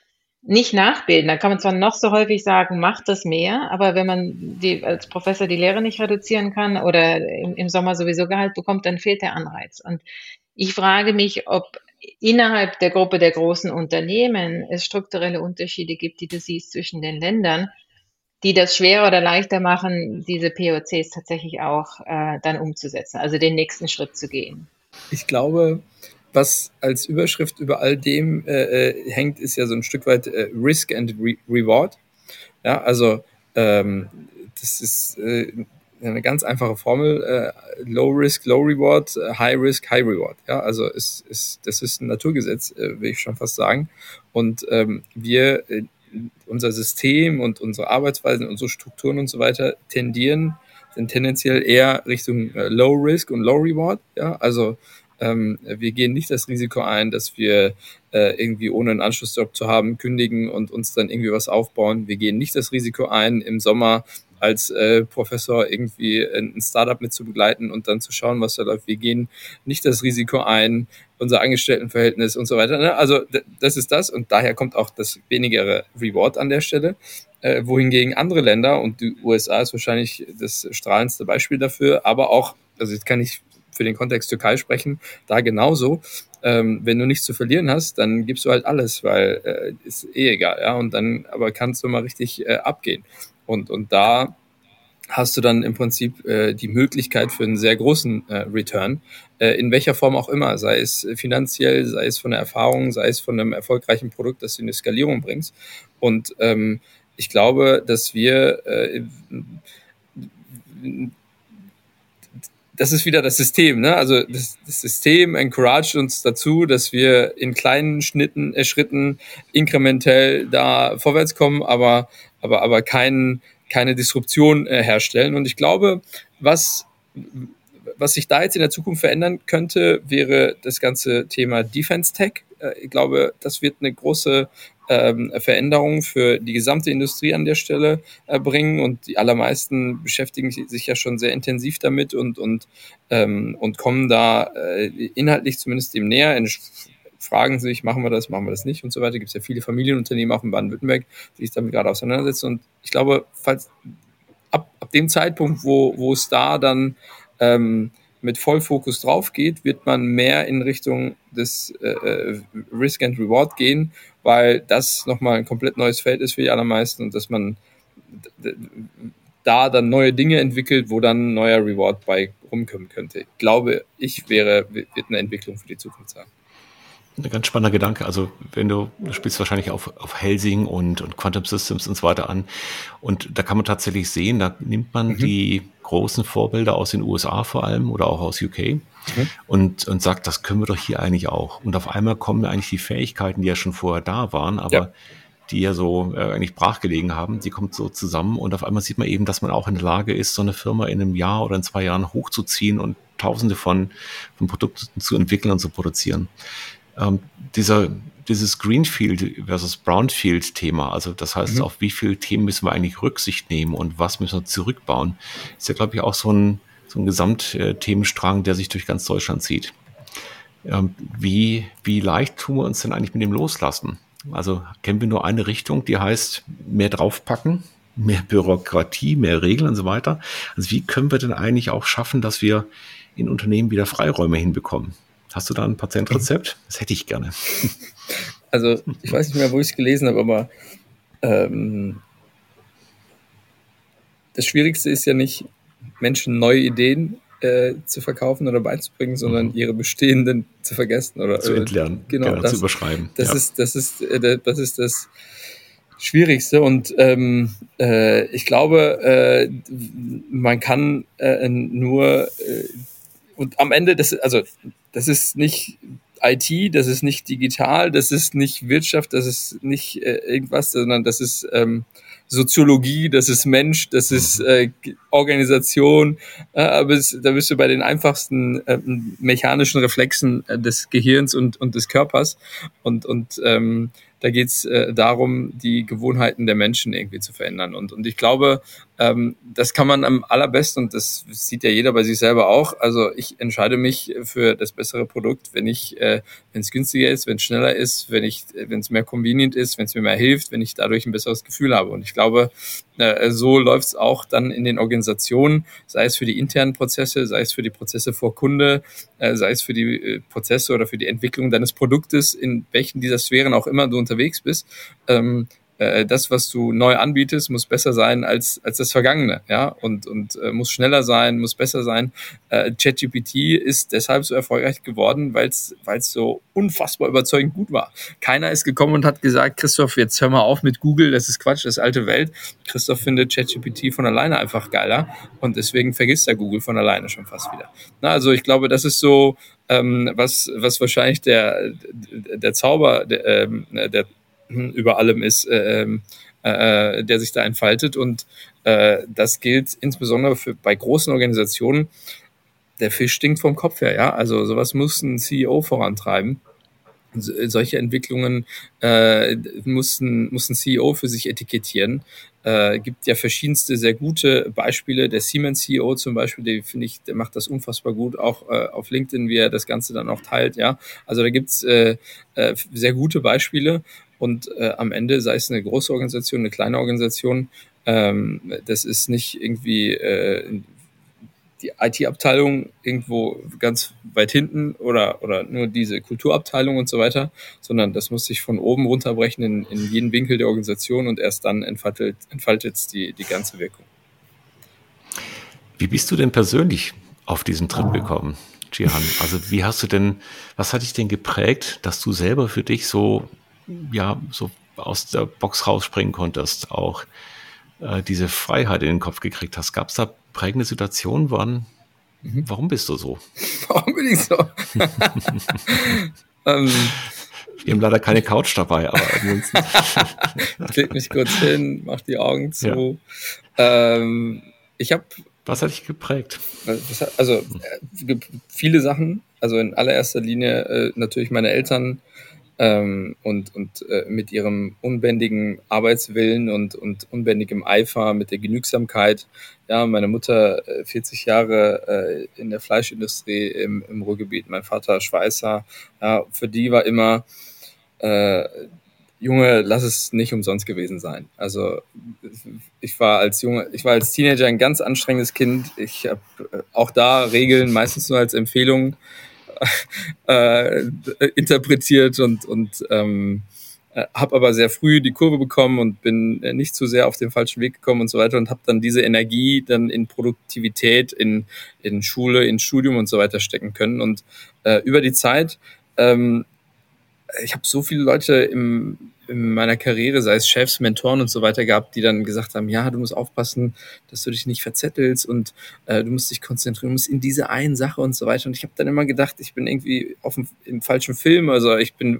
nicht nachbilden. Da kann man zwar noch so häufig sagen, macht das mehr, aber wenn man die, als Professor die Lehre nicht reduzieren kann oder im, im Sommer sowieso Gehalt bekommt, dann fehlt der Anreiz. Und ich frage mich, ob innerhalb der Gruppe der großen Unternehmen es strukturelle Unterschiede gibt, die du siehst zwischen den Ländern, die das schwerer oder leichter machen, diese P O Cs tatsächlich auch äh, dann umzusetzen, also den nächsten Schritt zu gehen. Ich glaube, was als Überschrift über all dem äh, hängt, ist ja so ein Stück weit äh, Risk and Re- Reward. Ja, also ähm, das ist äh, eine ganz einfache Formel: äh, Low Risk, Low Reward, äh, High Risk, High Reward. Ja, also ist, ist, das ist ein Naturgesetz, äh, will ich schon fast sagen. Und ähm, wir, äh, unser System und unsere Arbeitsweisen, unsere Strukturen und so weiter tendieren, sind tendenziell eher Richtung äh, Low Risk und Low Reward. Ja, also Ähm, wir gehen nicht das Risiko ein, dass wir äh, irgendwie ohne einen Anschlussjob zu haben kündigen und uns dann irgendwie was aufbauen. Wir gehen nicht das Risiko ein, im Sommer als äh, Professor irgendwie ein Startup mit zu begleiten und dann zu schauen, was da läuft. Wir gehen nicht das Risiko ein, unser Angestelltenverhältnis und so weiter. Ne? Also d- das ist das und daher kommt auch das wenigere Reward an der Stelle. Äh, wohingegen andere Länder, und die U S A ist wahrscheinlich das strahlendste Beispiel dafür, aber auch, also jetzt kann ich für den Kontext Türkei sprechen, da genauso. Ähm, wenn du nichts zu verlieren hast, dann gibst du halt alles, weil äh, ist eh egal, ja. Und dann aber kannst du mal richtig äh, abgehen. Und, und da hast du dann im Prinzip äh, die Möglichkeit für einen sehr großen äh, Return, äh, in welcher Form auch immer, sei es finanziell, sei es von der Erfahrung, sei es von einem erfolgreichen Produkt, das du in die Skalierung bringst. Und ähm, ich glaube, dass wir äh, das ist wieder das System, ne? Also das, das System encouraged uns dazu, dass wir in kleinen Schnitten, äh, Schritten inkrementell da vorwärts kommen, aber aber aber kein, keine Disruption äh, herstellen. Und ich glaube, was was sich da jetzt in der Zukunft verändern könnte, wäre das ganze Thema Defense Tech. Äh, ich glaube, das wird eine große ähm, Veränderung für die gesamte Industrie an der Stelle äh, bringen und die allermeisten beschäftigen sich ja schon sehr intensiv damit und und ähm, und kommen da äh, inhaltlich zumindest dem näher, in, fragen sich, machen wir das, machen wir das nicht und so weiter. Gibt es ja viele Familienunternehmen auch in Baden-Württemberg, die sich damit gerade auseinandersetzen und ich glaube, falls ab, ab dem Zeitpunkt, wo wo es da dann ähm, mit Vollfokus drauf geht, wird man mehr in Richtung des äh, Risk and Reward gehen, weil das nochmal ein komplett neues Feld ist für die allermeisten und dass man d- da dann neue Dinge entwickelt, wo dann ein neuer Reward bei rumkommen könnte. Glaube ich, wäre, wird eine Entwicklung für die Zukunft sein. Ein ganz spannender Gedanke. Also wenn du, du spielst wahrscheinlich auf, auf Helsing und, und Quantum Systems und so weiter an. Und da kann man tatsächlich sehen, da nimmt man mhm. die großen Vorbilder aus den U S A vor allem oder auch aus U K mhm. und, und sagt, das können wir doch hier eigentlich auch. Und auf einmal kommen eigentlich die Fähigkeiten, die ja schon vorher da waren, aber ja. die ja so äh, eigentlich brachgelegen haben, die kommt so zusammen und auf einmal sieht man eben, dass man auch in der Lage ist, so eine Firma in einem Jahr oder in zwei Jahren hochzuziehen und tausende von, von Produkten zu entwickeln und zu produzieren. Ähm, dieser, dieses Greenfield versus Brownfield-Thema, also das heißt, mhm. auf wie viele Themen müssen wir eigentlich Rücksicht nehmen und was müssen wir zurückbauen, ist ja, glaube ich, auch so ein, so ein Gesamtthemenstrang, der sich durch ganz Deutschland zieht. Ähm, wie, wie leicht tun wir uns denn eigentlich mit dem Loslassen? Also kennen wir nur eine Richtung, die heißt mehr draufpacken, mehr Bürokratie, mehr Regeln und so weiter. Also wie können wir denn eigentlich auch schaffen, dass wir in Unternehmen wieder Freiräume hinbekommen? Hast du da ein Patentrezept? Das hätte ich gerne. Also ich weiß nicht mehr, wo ich es gelesen habe, aber ähm, das Schwierigste ist ja nicht, Menschen neue Ideen äh, zu verkaufen oder beizubringen, sondern mhm. ihre bestehenden zu vergessen oder zu entlernen, genau, genau das, zu überschreiben. Das ja. ist das ist äh, das ist das Schwierigste und ähm, äh, ich glaube, äh, man kann äh, nur äh, und am Ende, das also das ist nicht I T, das ist nicht digital, das ist nicht Wirtschaft, das ist nicht äh, irgendwas, sondern das ist ähm, Soziologie, das ist Mensch, das ist äh, Organisation, äh, aber es, da bist du bei den einfachsten äh, mechanischen Reflexen äh, des Gehirns und, und des Körpers und, und ähm, da geht's äh, darum, die Gewohnheiten der Menschen irgendwie zu verändern. Und, und ich glaube, ähm, das kann man am allerbesten, und das sieht ja jeder bei sich selber auch, also ich entscheide mich für das bessere Produkt, wenn ich, äh, wenn es günstiger ist, wenn es schneller ist, wenn ich, wenn es mehr convenient ist, wenn es mir mehr hilft, wenn ich dadurch ein besseres Gefühl habe. Und ich glaube, äh, so läuft es auch dann in den Organisationen, sei es für die internen Prozesse, sei es für die Prozesse vor Kunde, äh, sei es für die äh, Prozesse oder für die Entwicklung deines Produktes, in welchen dieser Sphären auch immer du unterwegs bist. Ähm, äh, das, was du neu anbietest, muss besser sein als als das Vergangene, ja, und und äh, muss schneller sein, muss besser sein. Äh, ChatGPT ist deshalb so erfolgreich geworden, weil es weil es so unfassbar überzeugend gut war. Keiner ist gekommen und hat gesagt, Christoph, jetzt hör mal auf mit Google, das ist Quatsch, das ist alte Welt. Christoph findet ChatGPT von alleine einfach geiler und deswegen vergisst er Google von alleine schon fast wieder. Na, also ich glaube, das ist so ähm, was was wahrscheinlich der der Zauber der, ähm, der über allem ist, äh, äh, der sich da entfaltet. Und äh, das gilt insbesondere für, bei großen Organisationen. Der Fisch stinkt vom Kopf her, ja. Also sowas muss ein C E O vorantreiben. So, solche Entwicklungen äh, muss, ein, muss ein C E O für sich etikettieren. Äh, gibt ja verschiedenste sehr gute Beispiele. Der Siemens C E O zum Beispiel, der finde ich, der macht das unfassbar gut, auch äh, auf LinkedIn, wie er das Ganze dann auch teilt. Ja, also da gibt's äh, äh, sehr gute Beispiele und äh, am Ende, sei es eine große Organisation, eine kleine Organisation, ähm, das ist nicht irgendwie äh, die I T-Abteilung irgendwo ganz weit hinten oder, oder nur diese Kulturabteilung und so weiter, sondern das muss sich von oben runterbrechen in, in jeden Winkel der Organisation und erst dann entfaltet, entfaltet es die, die ganze Wirkung. Wie bist du denn persönlich auf diesen Trip gekommen, Cihan? Also wie hast du denn, was hat dich denn geprägt, dass du selber für dich so, ja, so aus der Box rausspringen konntest, auch äh, diese Freiheit in den Kopf gekriegt hast? Gab es da prägende Situationen? Wann, mhm. Warum bist du so? Warum bin ich so? ähm, Wir haben leider keine Couch dabei, aber ansonsten. Ich leg mich kurz hin, mach die Augen zu. Ja. Ähm, ich habe Was hat dich geprägt? Also äh, viele Sachen. Also in allererster Linie äh, natürlich meine Eltern ähm, und, und äh, mit ihrem unbändigen Arbeitswillen und, und unbändigem Eifer, mit der Genügsamkeit. Ja, meine Mutter äh, vierzig Jahre äh, in der Fleischindustrie im, im Ruhrgebiet, mein Vater Schweißer. Ja, für die war immer äh, Junge, lass es nicht umsonst gewesen sein. Also ich war als Junge, ich war als Teenager ein ganz anstrengendes Kind. Ich habe auch da Regeln meistens nur als Empfehlung äh, interpretiert und und ähm, habe aber sehr früh die Kurve bekommen und bin nicht zu sehr auf den falschen Weg gekommen und so weiter und habe dann diese Energie dann in Produktivität, in in Schule, in Studium und so weiter stecken können und äh, über die Zeit ähm, ich habe so viele Leute im, in meiner Karriere, sei es Chefs, Mentoren und so weiter gehabt, die dann gesagt haben, ja, du musst aufpassen, dass du dich nicht verzettelst und äh, du musst dich konzentrieren, du musst in diese einen Sache und so weiter. Und ich habe dann immer gedacht, ich bin irgendwie auf dem, im falschen Film, also ich bin,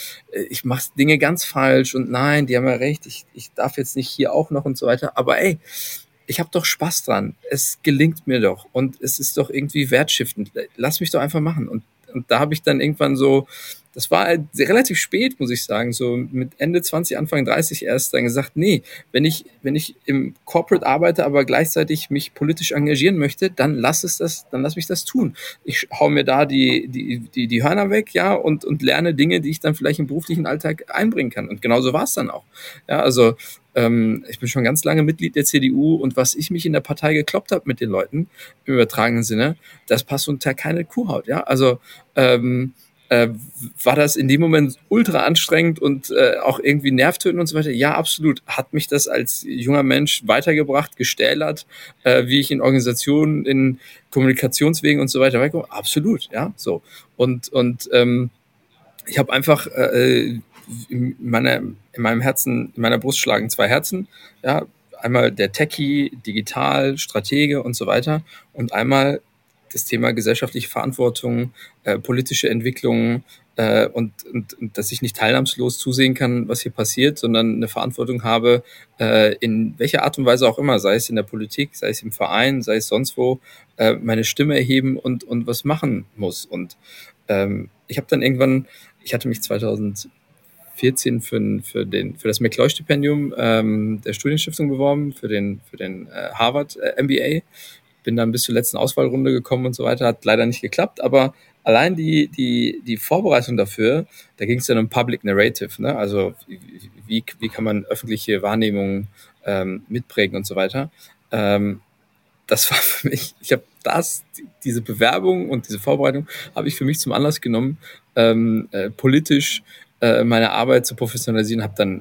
ich mache Dinge ganz falsch und nein, die haben ja recht, ich, ich darf jetzt nicht hier auch noch und so weiter. Aber ey, ich habe doch Spaß dran, es gelingt mir doch und es ist doch irgendwie wertstiftend. Lass mich doch einfach machen. Und, und da habe ich dann irgendwann so, das war halt relativ spät, muss ich sagen, so mit Ende zwanzig, Anfang dreißig erst dann gesagt, nee, wenn ich, wenn ich im Corporate arbeite, aber gleichzeitig mich politisch engagieren möchte, dann lass es das, dann lass mich das tun. Ich hau mir da die, die, die, die Hörner weg, ja, und, und lerne Dinge, die ich dann vielleicht im beruflichen Alltag einbringen kann. Und genauso war es dann auch. Ja, also, ähm, ich bin schon ganz lange Mitglied der C D U und was ich mich in der Partei gekloppt habe mit den Leuten, im übertragenen Sinne, das passt unter keine Kuhhaut, ja. Also, ähm, Äh, war das in dem Moment ultra anstrengend und äh, auch irgendwie nervtötend und so weiter? Ja, absolut. Hat mich das als junger Mensch weitergebracht, gestählert, äh, wie ich in Organisationen, in Kommunikationswegen und so weiter weiterkomme? Absolut, ja, so. Und, und ähm, ich habe einfach äh, in, meiner, in meinem Herzen, in meiner Brust schlagen zwei Herzen, ja, einmal der Techie, Digital, Stratege und so weiter und einmal das Thema gesellschaftliche Verantwortung, äh, politische Entwicklung äh, und, und, und dass ich nicht teilnahmslos zusehen kann, was hier passiert, sondern eine Verantwortung habe, äh, in welcher Art und Weise auch immer, sei es in der Politik, sei es im Verein, sei es sonst wo, äh, meine Stimme erheben und, und was machen muss. Und ähm, ich habe dann irgendwann, ich hatte mich zweitausendvierzehn für, für, den, für das McCloy-Stipendium ähm, der Studienstiftung beworben, für den, für den äh, Harvard äh, M B A. Bin dann bis zur letzten Auswahlrunde gekommen und so weiter, hat leider nicht geklappt, aber allein die, die, die Vorbereitung dafür, da ging es dann um Public Narrative, ne? Also wie, wie kann man öffentliche Wahrnehmungen ähm, mitprägen und so weiter. Ähm, das war für mich, ich habe das, diese Bewerbung und diese Vorbereitung habe ich für mich zum Anlass genommen, ähm, äh, politisch äh, meine Arbeit zu professionalisieren, habe dann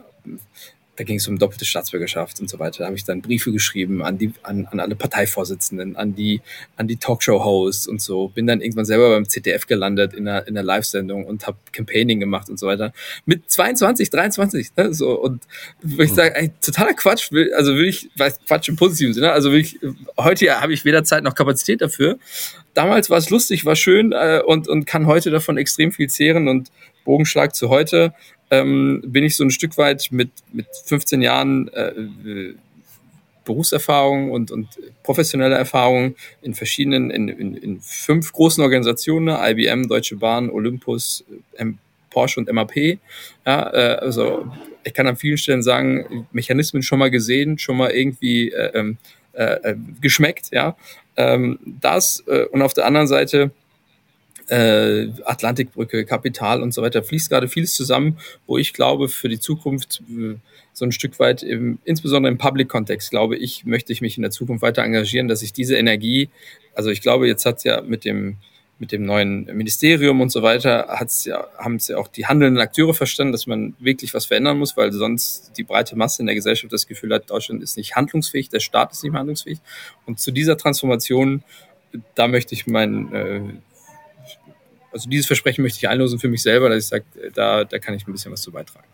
da ging es um doppelte Staatsbürgerschaft und so weiter. Da habe ich dann Briefe geschrieben an die, an, an alle Parteivorsitzenden, an die, an die Talkshow-Hosts und so. Bin dann irgendwann selber beim Z D F gelandet in einer, in einer Live-Sendung und habe Campaigning gemacht und so weiter. Mit zweiundzwanzig, dreiundzwanzig, ne, so. Und würde ich sagen, ey, totaler Quatsch, will, also will ich, weiß, Quatsch im positiven Sinne, also will ich, heute habe ich weder Zeit noch Kapazität dafür. Damals war es lustig, war schön, äh, und, und kann heute davon extrem viel zehren und Bogenschlag zu heute. Ähm, bin ich so ein Stück weit mit, mit fünfzehn Jahren äh, Berufserfahrung und, und professionelle Erfahrung in verschiedenen, in, in, in fünf großen Organisationen, I B M, Deutsche Bahn, Olympus, Porsche und M A P. Ja, äh, also ich kann an vielen Stellen sagen, Mechanismen schon mal gesehen, schon mal irgendwie äh, äh, geschmeckt. Ja, ähm, das äh, und auf der anderen Seite Äh, Atlantikbrücke, Kapital und so weiter, fließt gerade vieles zusammen, wo ich glaube, für die Zukunft äh, so ein Stück weit, im, insbesondere im Public-Kontext, glaube ich, möchte ich mich in der Zukunft weiter engagieren, dass ich diese Energie, also ich glaube, jetzt hat es ja mit dem mit dem neuen Ministerium und so weiter, hat's ja, haben es ja auch die handelnden Akteure verstanden, dass man wirklich was verändern muss, weil sonst die breite Masse in der Gesellschaft das Gefühl hat, Deutschland ist nicht handlungsfähig, der Staat ist nicht mehr handlungsfähig. Und zu dieser Transformation, da möchte ich mein äh, Also dieses Versprechen möchte ich einlösen für mich selber, dass ich sage, da, da kann ich ein bisschen was zu beitragen.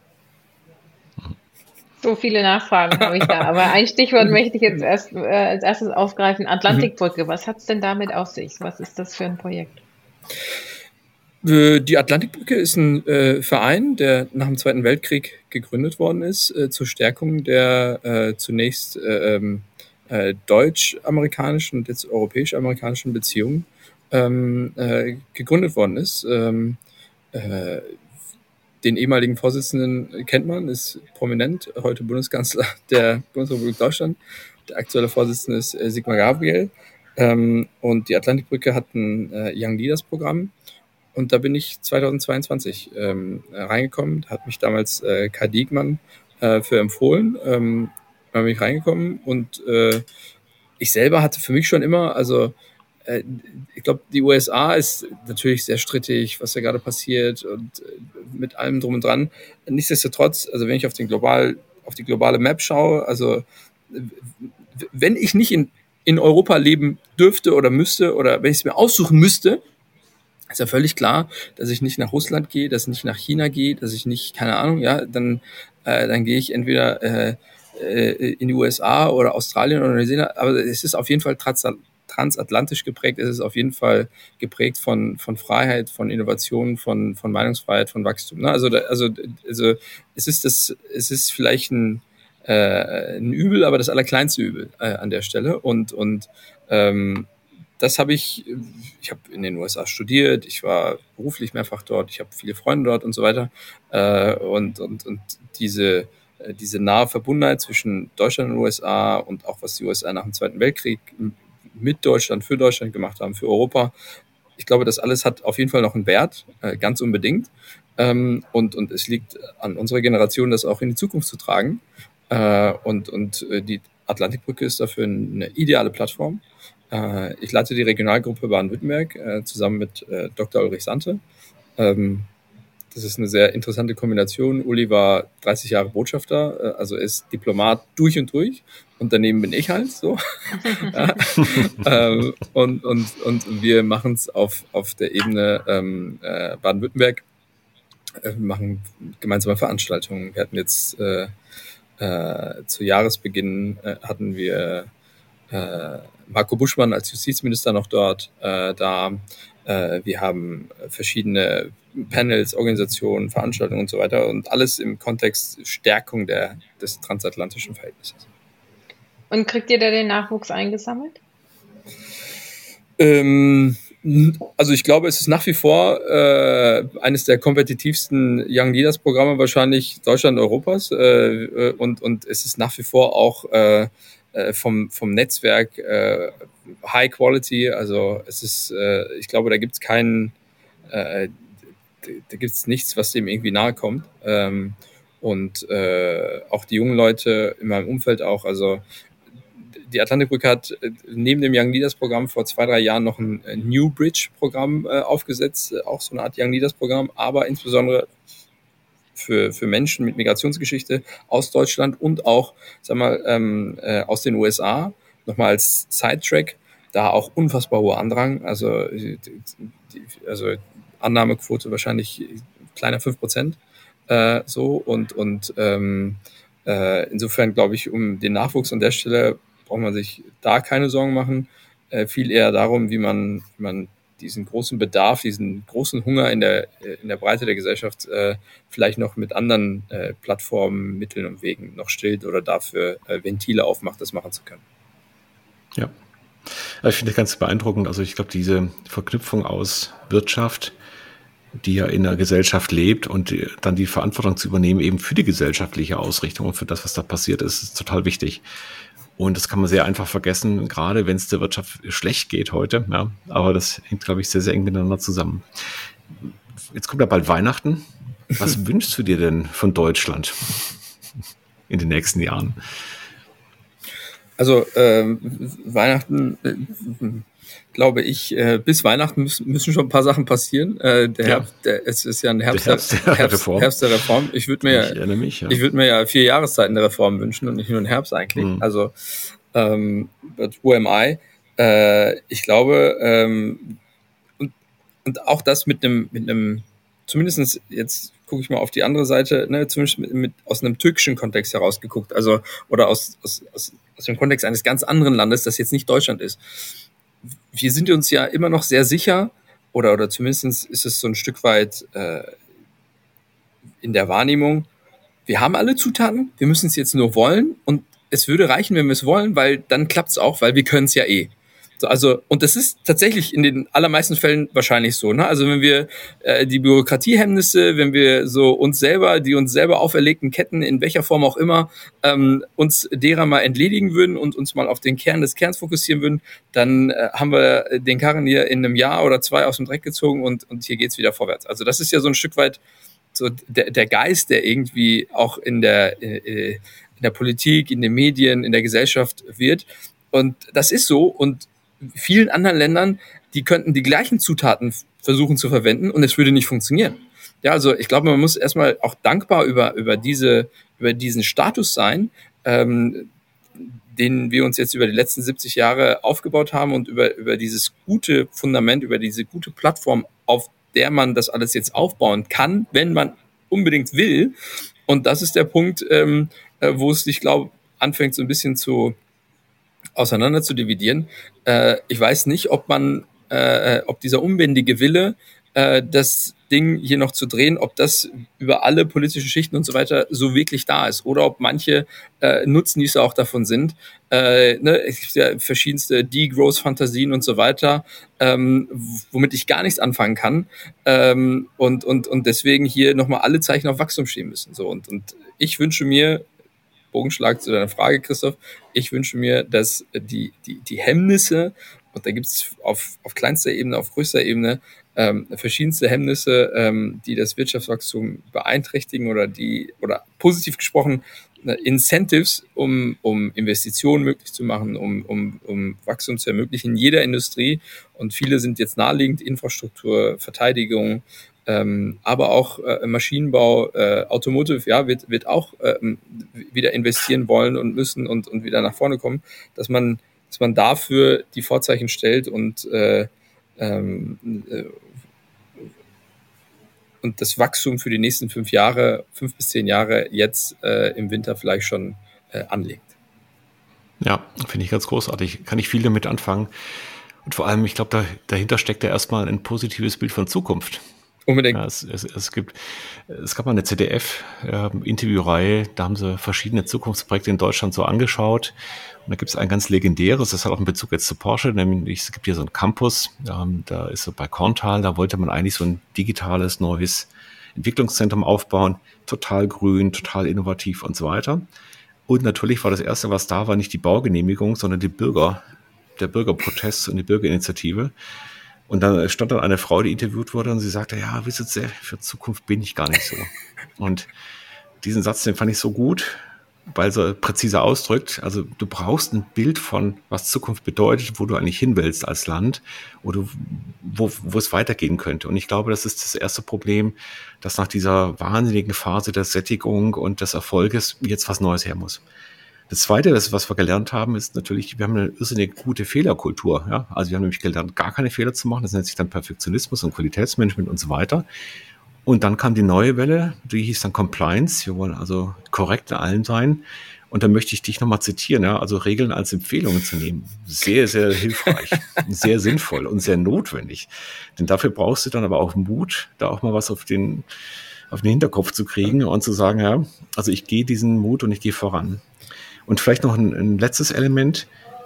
So viele Nachfragen habe ich da, aber ein Stichwort möchte ich jetzt erst äh, als erstes aufgreifen. Atlantikbrücke, was hat es denn damit auf sich? Was ist das für ein Projekt? Die Atlantikbrücke ist ein äh, Verein, der nach dem Zweiten Weltkrieg gegründet worden ist, äh, zur Stärkung der äh, zunächst äh, äh, deutsch-amerikanischen und jetzt europäisch-amerikanischen Beziehungen. Ähm, äh, gegründet worden ist. Ähm, äh, den ehemaligen Vorsitzenden kennt man, ist prominent, heute Bundeskanzler der Bundesrepublik Deutschland. Der aktuelle Vorsitzende ist äh, Sigmar Gabriel. Ähm, und die Atlantikbrücke hat ein äh, Young Leaders Programm. Und da bin ich zweitausendzweiundzwanzig ähm, reingekommen. Hat mich damals äh, Kai Diekmann äh, für empfohlen. Ähm, da bin ich reingekommen und äh, ich selber hatte für mich schon immer, also ich glaube, die U S A ist natürlich sehr strittig, was da gerade passiert und mit allem drum und dran. Nichtsdestotrotz, also wenn ich auf den global, auf die globale Map schaue, also wenn ich nicht in, in Europa leben dürfte oder müsste oder wenn ich es mir aussuchen müsste, ist ja völlig klar, dass ich nicht nach Russland gehe, dass ich nicht nach China gehe, dass ich nicht, keine Ahnung, ja, dann, äh, dann gehe ich entweder äh, in die U S A oder Australien oder Neuseeland, aber es ist auf jeden Fall transatlantisch. transatlantisch geprägt, es ist auf jeden Fall geprägt von, von Freiheit, von Innovation, von, von Meinungsfreiheit, von Wachstum. Ne? Also, also, also es ist das, es ist vielleicht ein, äh, ein Übel, aber das allerkleinste Übel äh, an der Stelle. Und, und ähm, das habe ich, ich habe in den U S A studiert, ich war beruflich mehrfach dort, ich habe viele Freunde dort und so weiter. Äh, und, und, und diese diese nahe Verbundenheit zwischen Deutschland und den U S A und auch was die U S A nach dem Zweiten Weltkrieg mit Deutschland, für Deutschland gemacht haben, für Europa. Ich glaube, das alles hat auf jeden Fall noch einen Wert, äh, ganz unbedingt. Ähm, und, und es liegt an unserer Generation, das auch in die Zukunft zu tragen. Äh, und und äh, die Atlantikbrücke ist dafür eine ideale Plattform. Äh, ich leite die Regionalgruppe Baden-Württemberg äh, zusammen mit äh, Doktor Ulrich Sante. Ähm, Das ist eine sehr interessante Kombination. Uli war dreißig Jahre Botschafter, also er ist Diplomat durch und durch. Und daneben bin ich halt so. ja. ähm, und, und, und wir machen es auf, auf der Ebene ähm, äh, Baden-Württemberg. Äh, wir machen gemeinsame Veranstaltungen. Wir hatten jetzt äh, äh, zu Jahresbeginn äh, hatten wir äh, Marco Buschmann als Justizminister noch dort äh, da. Äh, wir haben verschiedene Panels, Organisationen, Veranstaltungen und so weiter und alles im Kontext Stärkung der, des transatlantischen Verhältnisses. Und kriegt ihr da den Nachwuchs eingesammelt? Ähm, also ich glaube, es ist nach wie vor äh, eines der kompetitivsten Young Leaders Programme wahrscheinlich Deutschland und Europas äh, und, und es ist nach wie vor auch äh, vom, vom Netzwerk äh, High Quality, also es ist, äh, ich glaube, da gibt es keinen, äh, da gibt es nichts, was dem irgendwie nahe kommt. Ähm, und äh, auch die jungen Leute in meinem Umfeld auch, also die Atlantikbrücke hat neben dem Young Leaders Programm vor zwei, drei Jahren noch ein New Bridge Programm äh, aufgesetzt, auch so eine Art Young Leaders Programm, aber insbesondere für, für Menschen mit Migrationsgeschichte aus Deutschland und auch, sag mal, ähm, äh, aus den U S A, nochmal als Sidetrack, da auch unfassbar hoher Andrang, also, die, die, also Annahmequote wahrscheinlich kleiner fünf Prozent, äh, so und, und ähm, äh, insofern glaube ich, um den Nachwuchs an der Stelle braucht man sich da keine Sorgen machen, äh, viel eher darum, wie man, wie man diesen großen Bedarf, diesen großen Hunger in der, in der Breite der Gesellschaft äh, vielleicht noch mit anderen äh, Plattformen, Mitteln und Wegen noch stillt oder dafür äh, Ventile aufmacht, das machen zu können. Ja, ich finde das ganz beeindruckend. Also ich glaube, diese Verknüpfung aus Wirtschaft, die ja in der Gesellschaft lebt und dann die Verantwortung zu übernehmen, eben für die gesellschaftliche Ausrichtung und für das, was da passiert ist, ist total wichtig. Und das kann man sehr einfach vergessen, gerade wenn es der Wirtschaft schlecht geht heute. Ja, aber das hängt, glaube ich, sehr, sehr eng miteinander zusammen. Jetzt kommt ja bald Weihnachten. Was wünschst du dir denn von Deutschland in den nächsten Jahren? Also ähm, Weihnachten, äh, glaube ich, äh, bis Weihnachten müssen, müssen schon ein paar Sachen passieren. Äh, der Ja. Herbst, der, es ist ja ein Herbst Der Herbst der Herbst, Reform. Herbst der Reform. Ich würde mir, Ich erinnere mich, ja. ich würde mir ja vier Jahreszeiten der Reform wünschen und nicht nur einen Herbst eigentlich. Mhm. Also, ähm, but who am I? Äh, ich glaube, ähm, und, und auch das mit einem, mit einem, zumindest jetzt gucke ich mal auf die andere Seite, ne, zumindest mit, mit, aus einem türkischen Kontext herausgeguckt, also, oder aus, aus, aus, aus dem Kontext eines ganz anderen Landes, das jetzt nicht Deutschland ist. Wir sind uns ja immer noch sehr sicher, oder, oder zumindest ist es so ein Stück weit äh, in der Wahrnehmung, wir haben alle Zutaten, wir müssen es jetzt nur wollen und es würde reichen, wenn wir es wollen, weil dann klappt es auch, weil wir können es ja eh. So, also, und das ist tatsächlich in den allermeisten Fällen wahrscheinlich so. Ne? Also wenn wir äh, die Bürokratiehemmnisse, wenn wir so uns selber, die uns selber auferlegten Ketten, in welcher Form auch immer, ähm, uns derer mal entledigen würden und uns mal auf den Kern des Kerns fokussieren würden, dann äh, haben wir den Karren hier in einem Jahr oder zwei aus dem Dreck gezogen und, und hier geht's wieder vorwärts. Also das ist ja so ein Stück weit so der, der Geist, der irgendwie auch in der, äh, in der Politik, in den Medien, in der Gesellschaft wird. Und das ist so. Und vielen anderen Ländern, die könnten die gleichen Zutaten versuchen zu verwenden und es würde nicht funktionieren. Ja, also ich glaube, man muss erstmal auch dankbar über, über, diese, über diesen Status sein, ähm, den wir uns jetzt über die letzten siebzig Jahre aufgebaut haben und über, über dieses gute Fundament, über diese gute Plattform, auf der man das alles jetzt aufbauen kann, wenn man unbedingt will. Und das ist der Punkt, ähm, wo es, ich glaube, anfängt so ein bisschen zu auseinander zu dividieren. Äh, ich weiß nicht, ob man, äh, ob dieser unbändige Wille, äh, das Ding hier noch zu drehen, ob das über alle politischen Schichten und so weiter so wirklich da ist oder ob manche äh, Nutznießer auch davon sind. Äh, ne, es gibt ja verschiedenste Degrowth-Fantasien und so weiter, ähm, womit ich gar nichts anfangen kann ähm, und, und, und deswegen hier nochmal alle Zeichen auf Wachstum stehen müssen. So, und, und ich wünsche mir, Bogenschlag zu deiner Frage, Christoph, ich wünsche mir, dass die, die, die Hemmnisse, und da gibt es auf, auf kleinster Ebene, auf größter Ebene, ähm, verschiedenste Hemmnisse, ähm, die das Wirtschaftswachstum beeinträchtigen oder die, oder positiv gesprochen, äh, Incentives, um, um Investitionen möglich zu machen, um, um, um Wachstum zu ermöglichen in jeder Industrie. Und viele sind jetzt naheliegend, Infrastruktur, Verteidigung, Ähm, aber auch äh, Maschinenbau, äh, Automotive, ja, wird, wird auch ähm, wieder investieren wollen und müssen und, und wieder nach vorne kommen, dass man, dass man dafür die Vorzeichen stellt und, äh, ähm, äh, und das Wachstum für die nächsten fünf Jahre, fünf bis zehn Jahre jetzt äh, im Winter vielleicht schon äh, anlegt. Ja, finde ich ganz großartig. Kann ich viel damit anfangen. Und vor allem, ich glaube, da, dahinter steckt ja erstmal ein positives Bild von Zukunft. Unbedingt. Ja, es, es, es, gibt, es gab mal eine Z D F-Interviewreihe, da haben sie verschiedene Zukunftsprojekte in Deutschland so angeschaut. Und da gibt es ein ganz legendäres, das hat auch einen Bezug jetzt zu Porsche, nämlich es gibt hier so einen Campus, ähm, da ist so bei Korntal, da wollte man eigentlich so ein digitales, neues Entwicklungszentrum aufbauen, total grün, total innovativ und so weiter. Und natürlich war das Erste, was da war, nicht die Baugenehmigung, sondern die Bürger, der Bürgerprotest und die Bürgerinitiative. Und dann stand dann eine Frau, die interviewt wurde und sie sagte, ja, wisst ihr, für Zukunft bin ich gar nicht so. Und diesen Satz, den fand ich so gut, weil er präziser ausdrückt, also du brauchst ein Bild von, was Zukunft bedeutet, wo du eigentlich hin willst als Land oder wo, wo es weitergehen könnte. Und ich glaube, das ist das erste Problem, dass nach dieser wahnsinnigen Phase der Sättigung und des Erfolges jetzt was Neues her muss. Das Zweite, das, was wir gelernt haben, ist natürlich, wir haben eine irrsinnig gute Fehlerkultur. Ja? Also wir haben nämlich gelernt, gar keine Fehler zu machen. Das nennt sich dann Perfektionismus und Qualitätsmanagement und so weiter. Und dann kam die neue Welle, die hieß dann Compliance. Wir wollen also korrekt in allem sein. Und da möchte ich dich nochmal zitieren, ja? Also Regeln als Empfehlungen zu nehmen. Sehr, sehr hilfreich, sehr sinnvoll und sehr notwendig. Denn dafür brauchst du dann aber auch Mut, da auch mal was auf den, auf den Hinterkopf zu kriegen und zu sagen, ja, also ich gehe diesen Mut und ich gehe voran. Und vielleicht noch ein, ein letztes Element.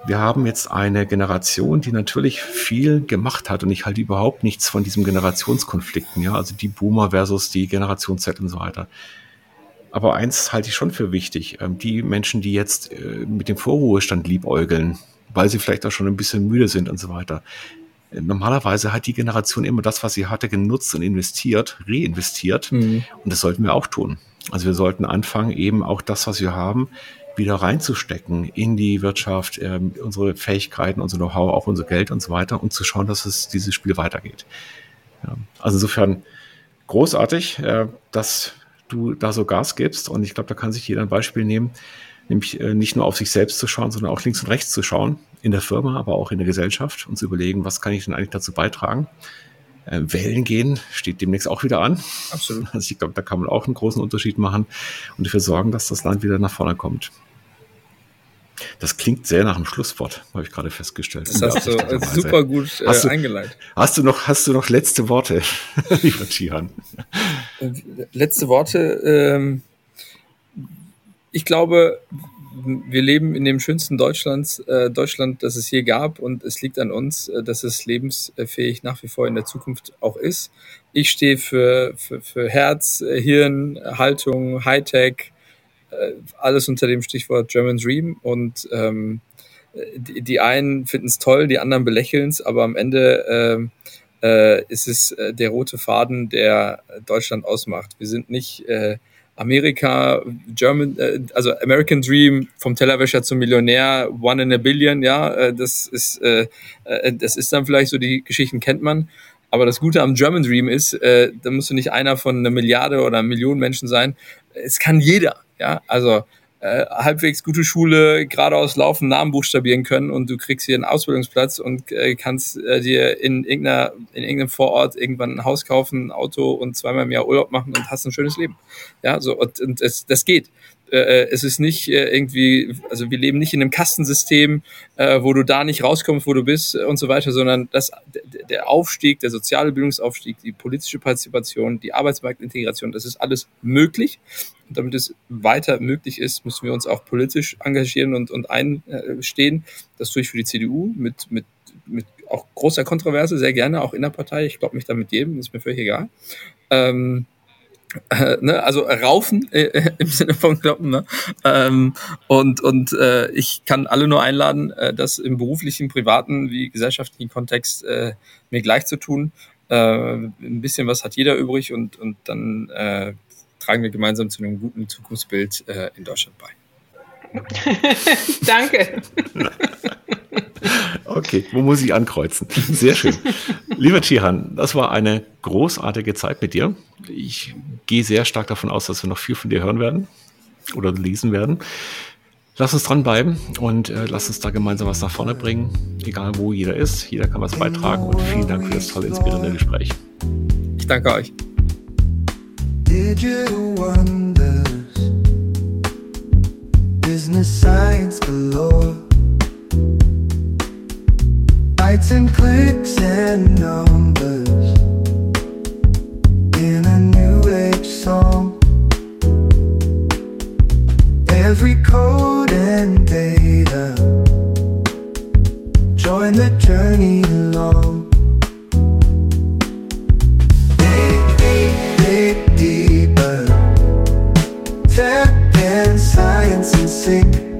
wir haben jetzt eine Generation, die natürlich viel gemacht hat und ich halte überhaupt nichts von diesem Generationskonflikten, ja, also die Boomer versus die Generation Z und so weiter. Aber eins halte ich schon für wichtig, die Menschen, die jetzt mit dem Vorruhestand liebäugeln, weil sie vielleicht auch schon ein bisschen müde sind und so weiter. Normalerweise hat die Generation immer das, was sie hatte, genutzt und investiert, reinvestiert. Mhm. Und das sollten wir auch tun. Also wir sollten anfangen, eben auch das, was wir haben, wieder reinzustecken in die Wirtschaft, äh, unsere Fähigkeiten, unser Know-how, auch unser Geld und so weiter und zu schauen, dass es dieses Spiel weitergeht. Ja, also insofern großartig, äh, dass du da so Gas gibst und ich glaube, da kann sich jeder ein Beispiel nehmen, nämlich äh, nicht nur auf sich selbst zu schauen, sondern auch links und rechts zu schauen, in der Firma, aber auch in der Gesellschaft und zu überlegen, was kann ich denn eigentlich dazu beitragen. Äh, wählen gehen steht demnächst auch wieder an. Absolut. Also ich glaube, da kann man auch einen großen Unterschied machen und dafür sorgen, dass das Land wieder nach vorne kommt. Das klingt sehr nach einem Schlusswort, habe ich gerade festgestellt. Das hast du super gut äh, hast du, eingeleitet. Hast du noch, hast du noch letzte Worte, lieber Cihan? Letzte Worte. Ähm, ich glaube, wir leben in dem schönsten Deutschlands, äh, Deutschland, das es je gab, und es liegt an uns, äh, dass es lebensfähig nach wie vor in der Zukunft auch ist. Ich stehe für, für, für Herz, Hirn, Haltung, Hightech, alles unter dem Stichwort German Dream und ähm, die, die einen finden es toll, die anderen belächeln es, aber am Ende äh, äh, ist es äh, der rote Faden, der Deutschland ausmacht. Wir sind nicht äh, Amerika, German, äh, also American Dream, vom Tellerwäscher zum Millionär, one in a billion, ja, äh, das ist äh, äh, das ist dann vielleicht so, die Geschichten kennt man. Aber das Gute am German Dream ist, äh, da musst du nicht einer von einer Milliarde oder einer Million Menschen sein. Es kann jeder, ja. Also äh, halbwegs gute Schule, geradeaus laufen, Namen buchstabieren können und du kriegst hier einen Ausbildungsplatz und äh, kannst äh, dir in irgendeiner in irgendeinem Vorort irgendwann ein Haus kaufen, ein Auto und zweimal im Jahr Urlaub machen und hast ein schönes Leben. Ja, so und, und es, das geht. Äh, es ist nicht äh, irgendwie, also wir leben nicht in einem Kastensystem, äh, wo du da nicht rauskommst, wo du bist und so weiter, sondern das, der Aufstieg, der soziale Bildungsaufstieg, die politische Partizipation, die Arbeitsmarktintegration, das ist alles möglich. Und damit es weiter möglich ist, müssen wir uns auch politisch engagieren und, und einstehen. Das tue ich für die C D U mit, mit, mit auch großer Kontroverse, sehr gerne, auch in der Partei. Ich glaube mich da mit jedem, ist mir völlig egal. Ähm, Äh, ne, also raufen äh, im Sinne von kloppen, ne? ähm, und und äh, ich kann alle nur einladen, äh, das im beruflichen, privaten wie gesellschaftlichen Kontext äh, mir gleich zu tun. Äh, ein bisschen was hat jeder übrig und und dann äh, tragen wir gemeinsam zu einem guten Zukunftsbild äh, in Deutschland bei. Danke. Okay, wo muss ich ankreuzen? Sehr schön. Lieber Cihan, das war eine großartige Zeit mit dir. Ich gehe sehr stark davon aus, dass wir noch viel von dir hören werden oder lesen werden. Lass uns dranbleiben und äh, lass uns da gemeinsam was nach vorne bringen. Egal wo jeder ist, jeder kann was beitragen und vielen Dank für das tolle, inspirierende Gespräch. Ich danke euch. Digital wonders, business science galore. Lights and clicks and numbers in a new age song. Every code and data, join the journey along. Dig, dig, dig deeper, tech and science in sync.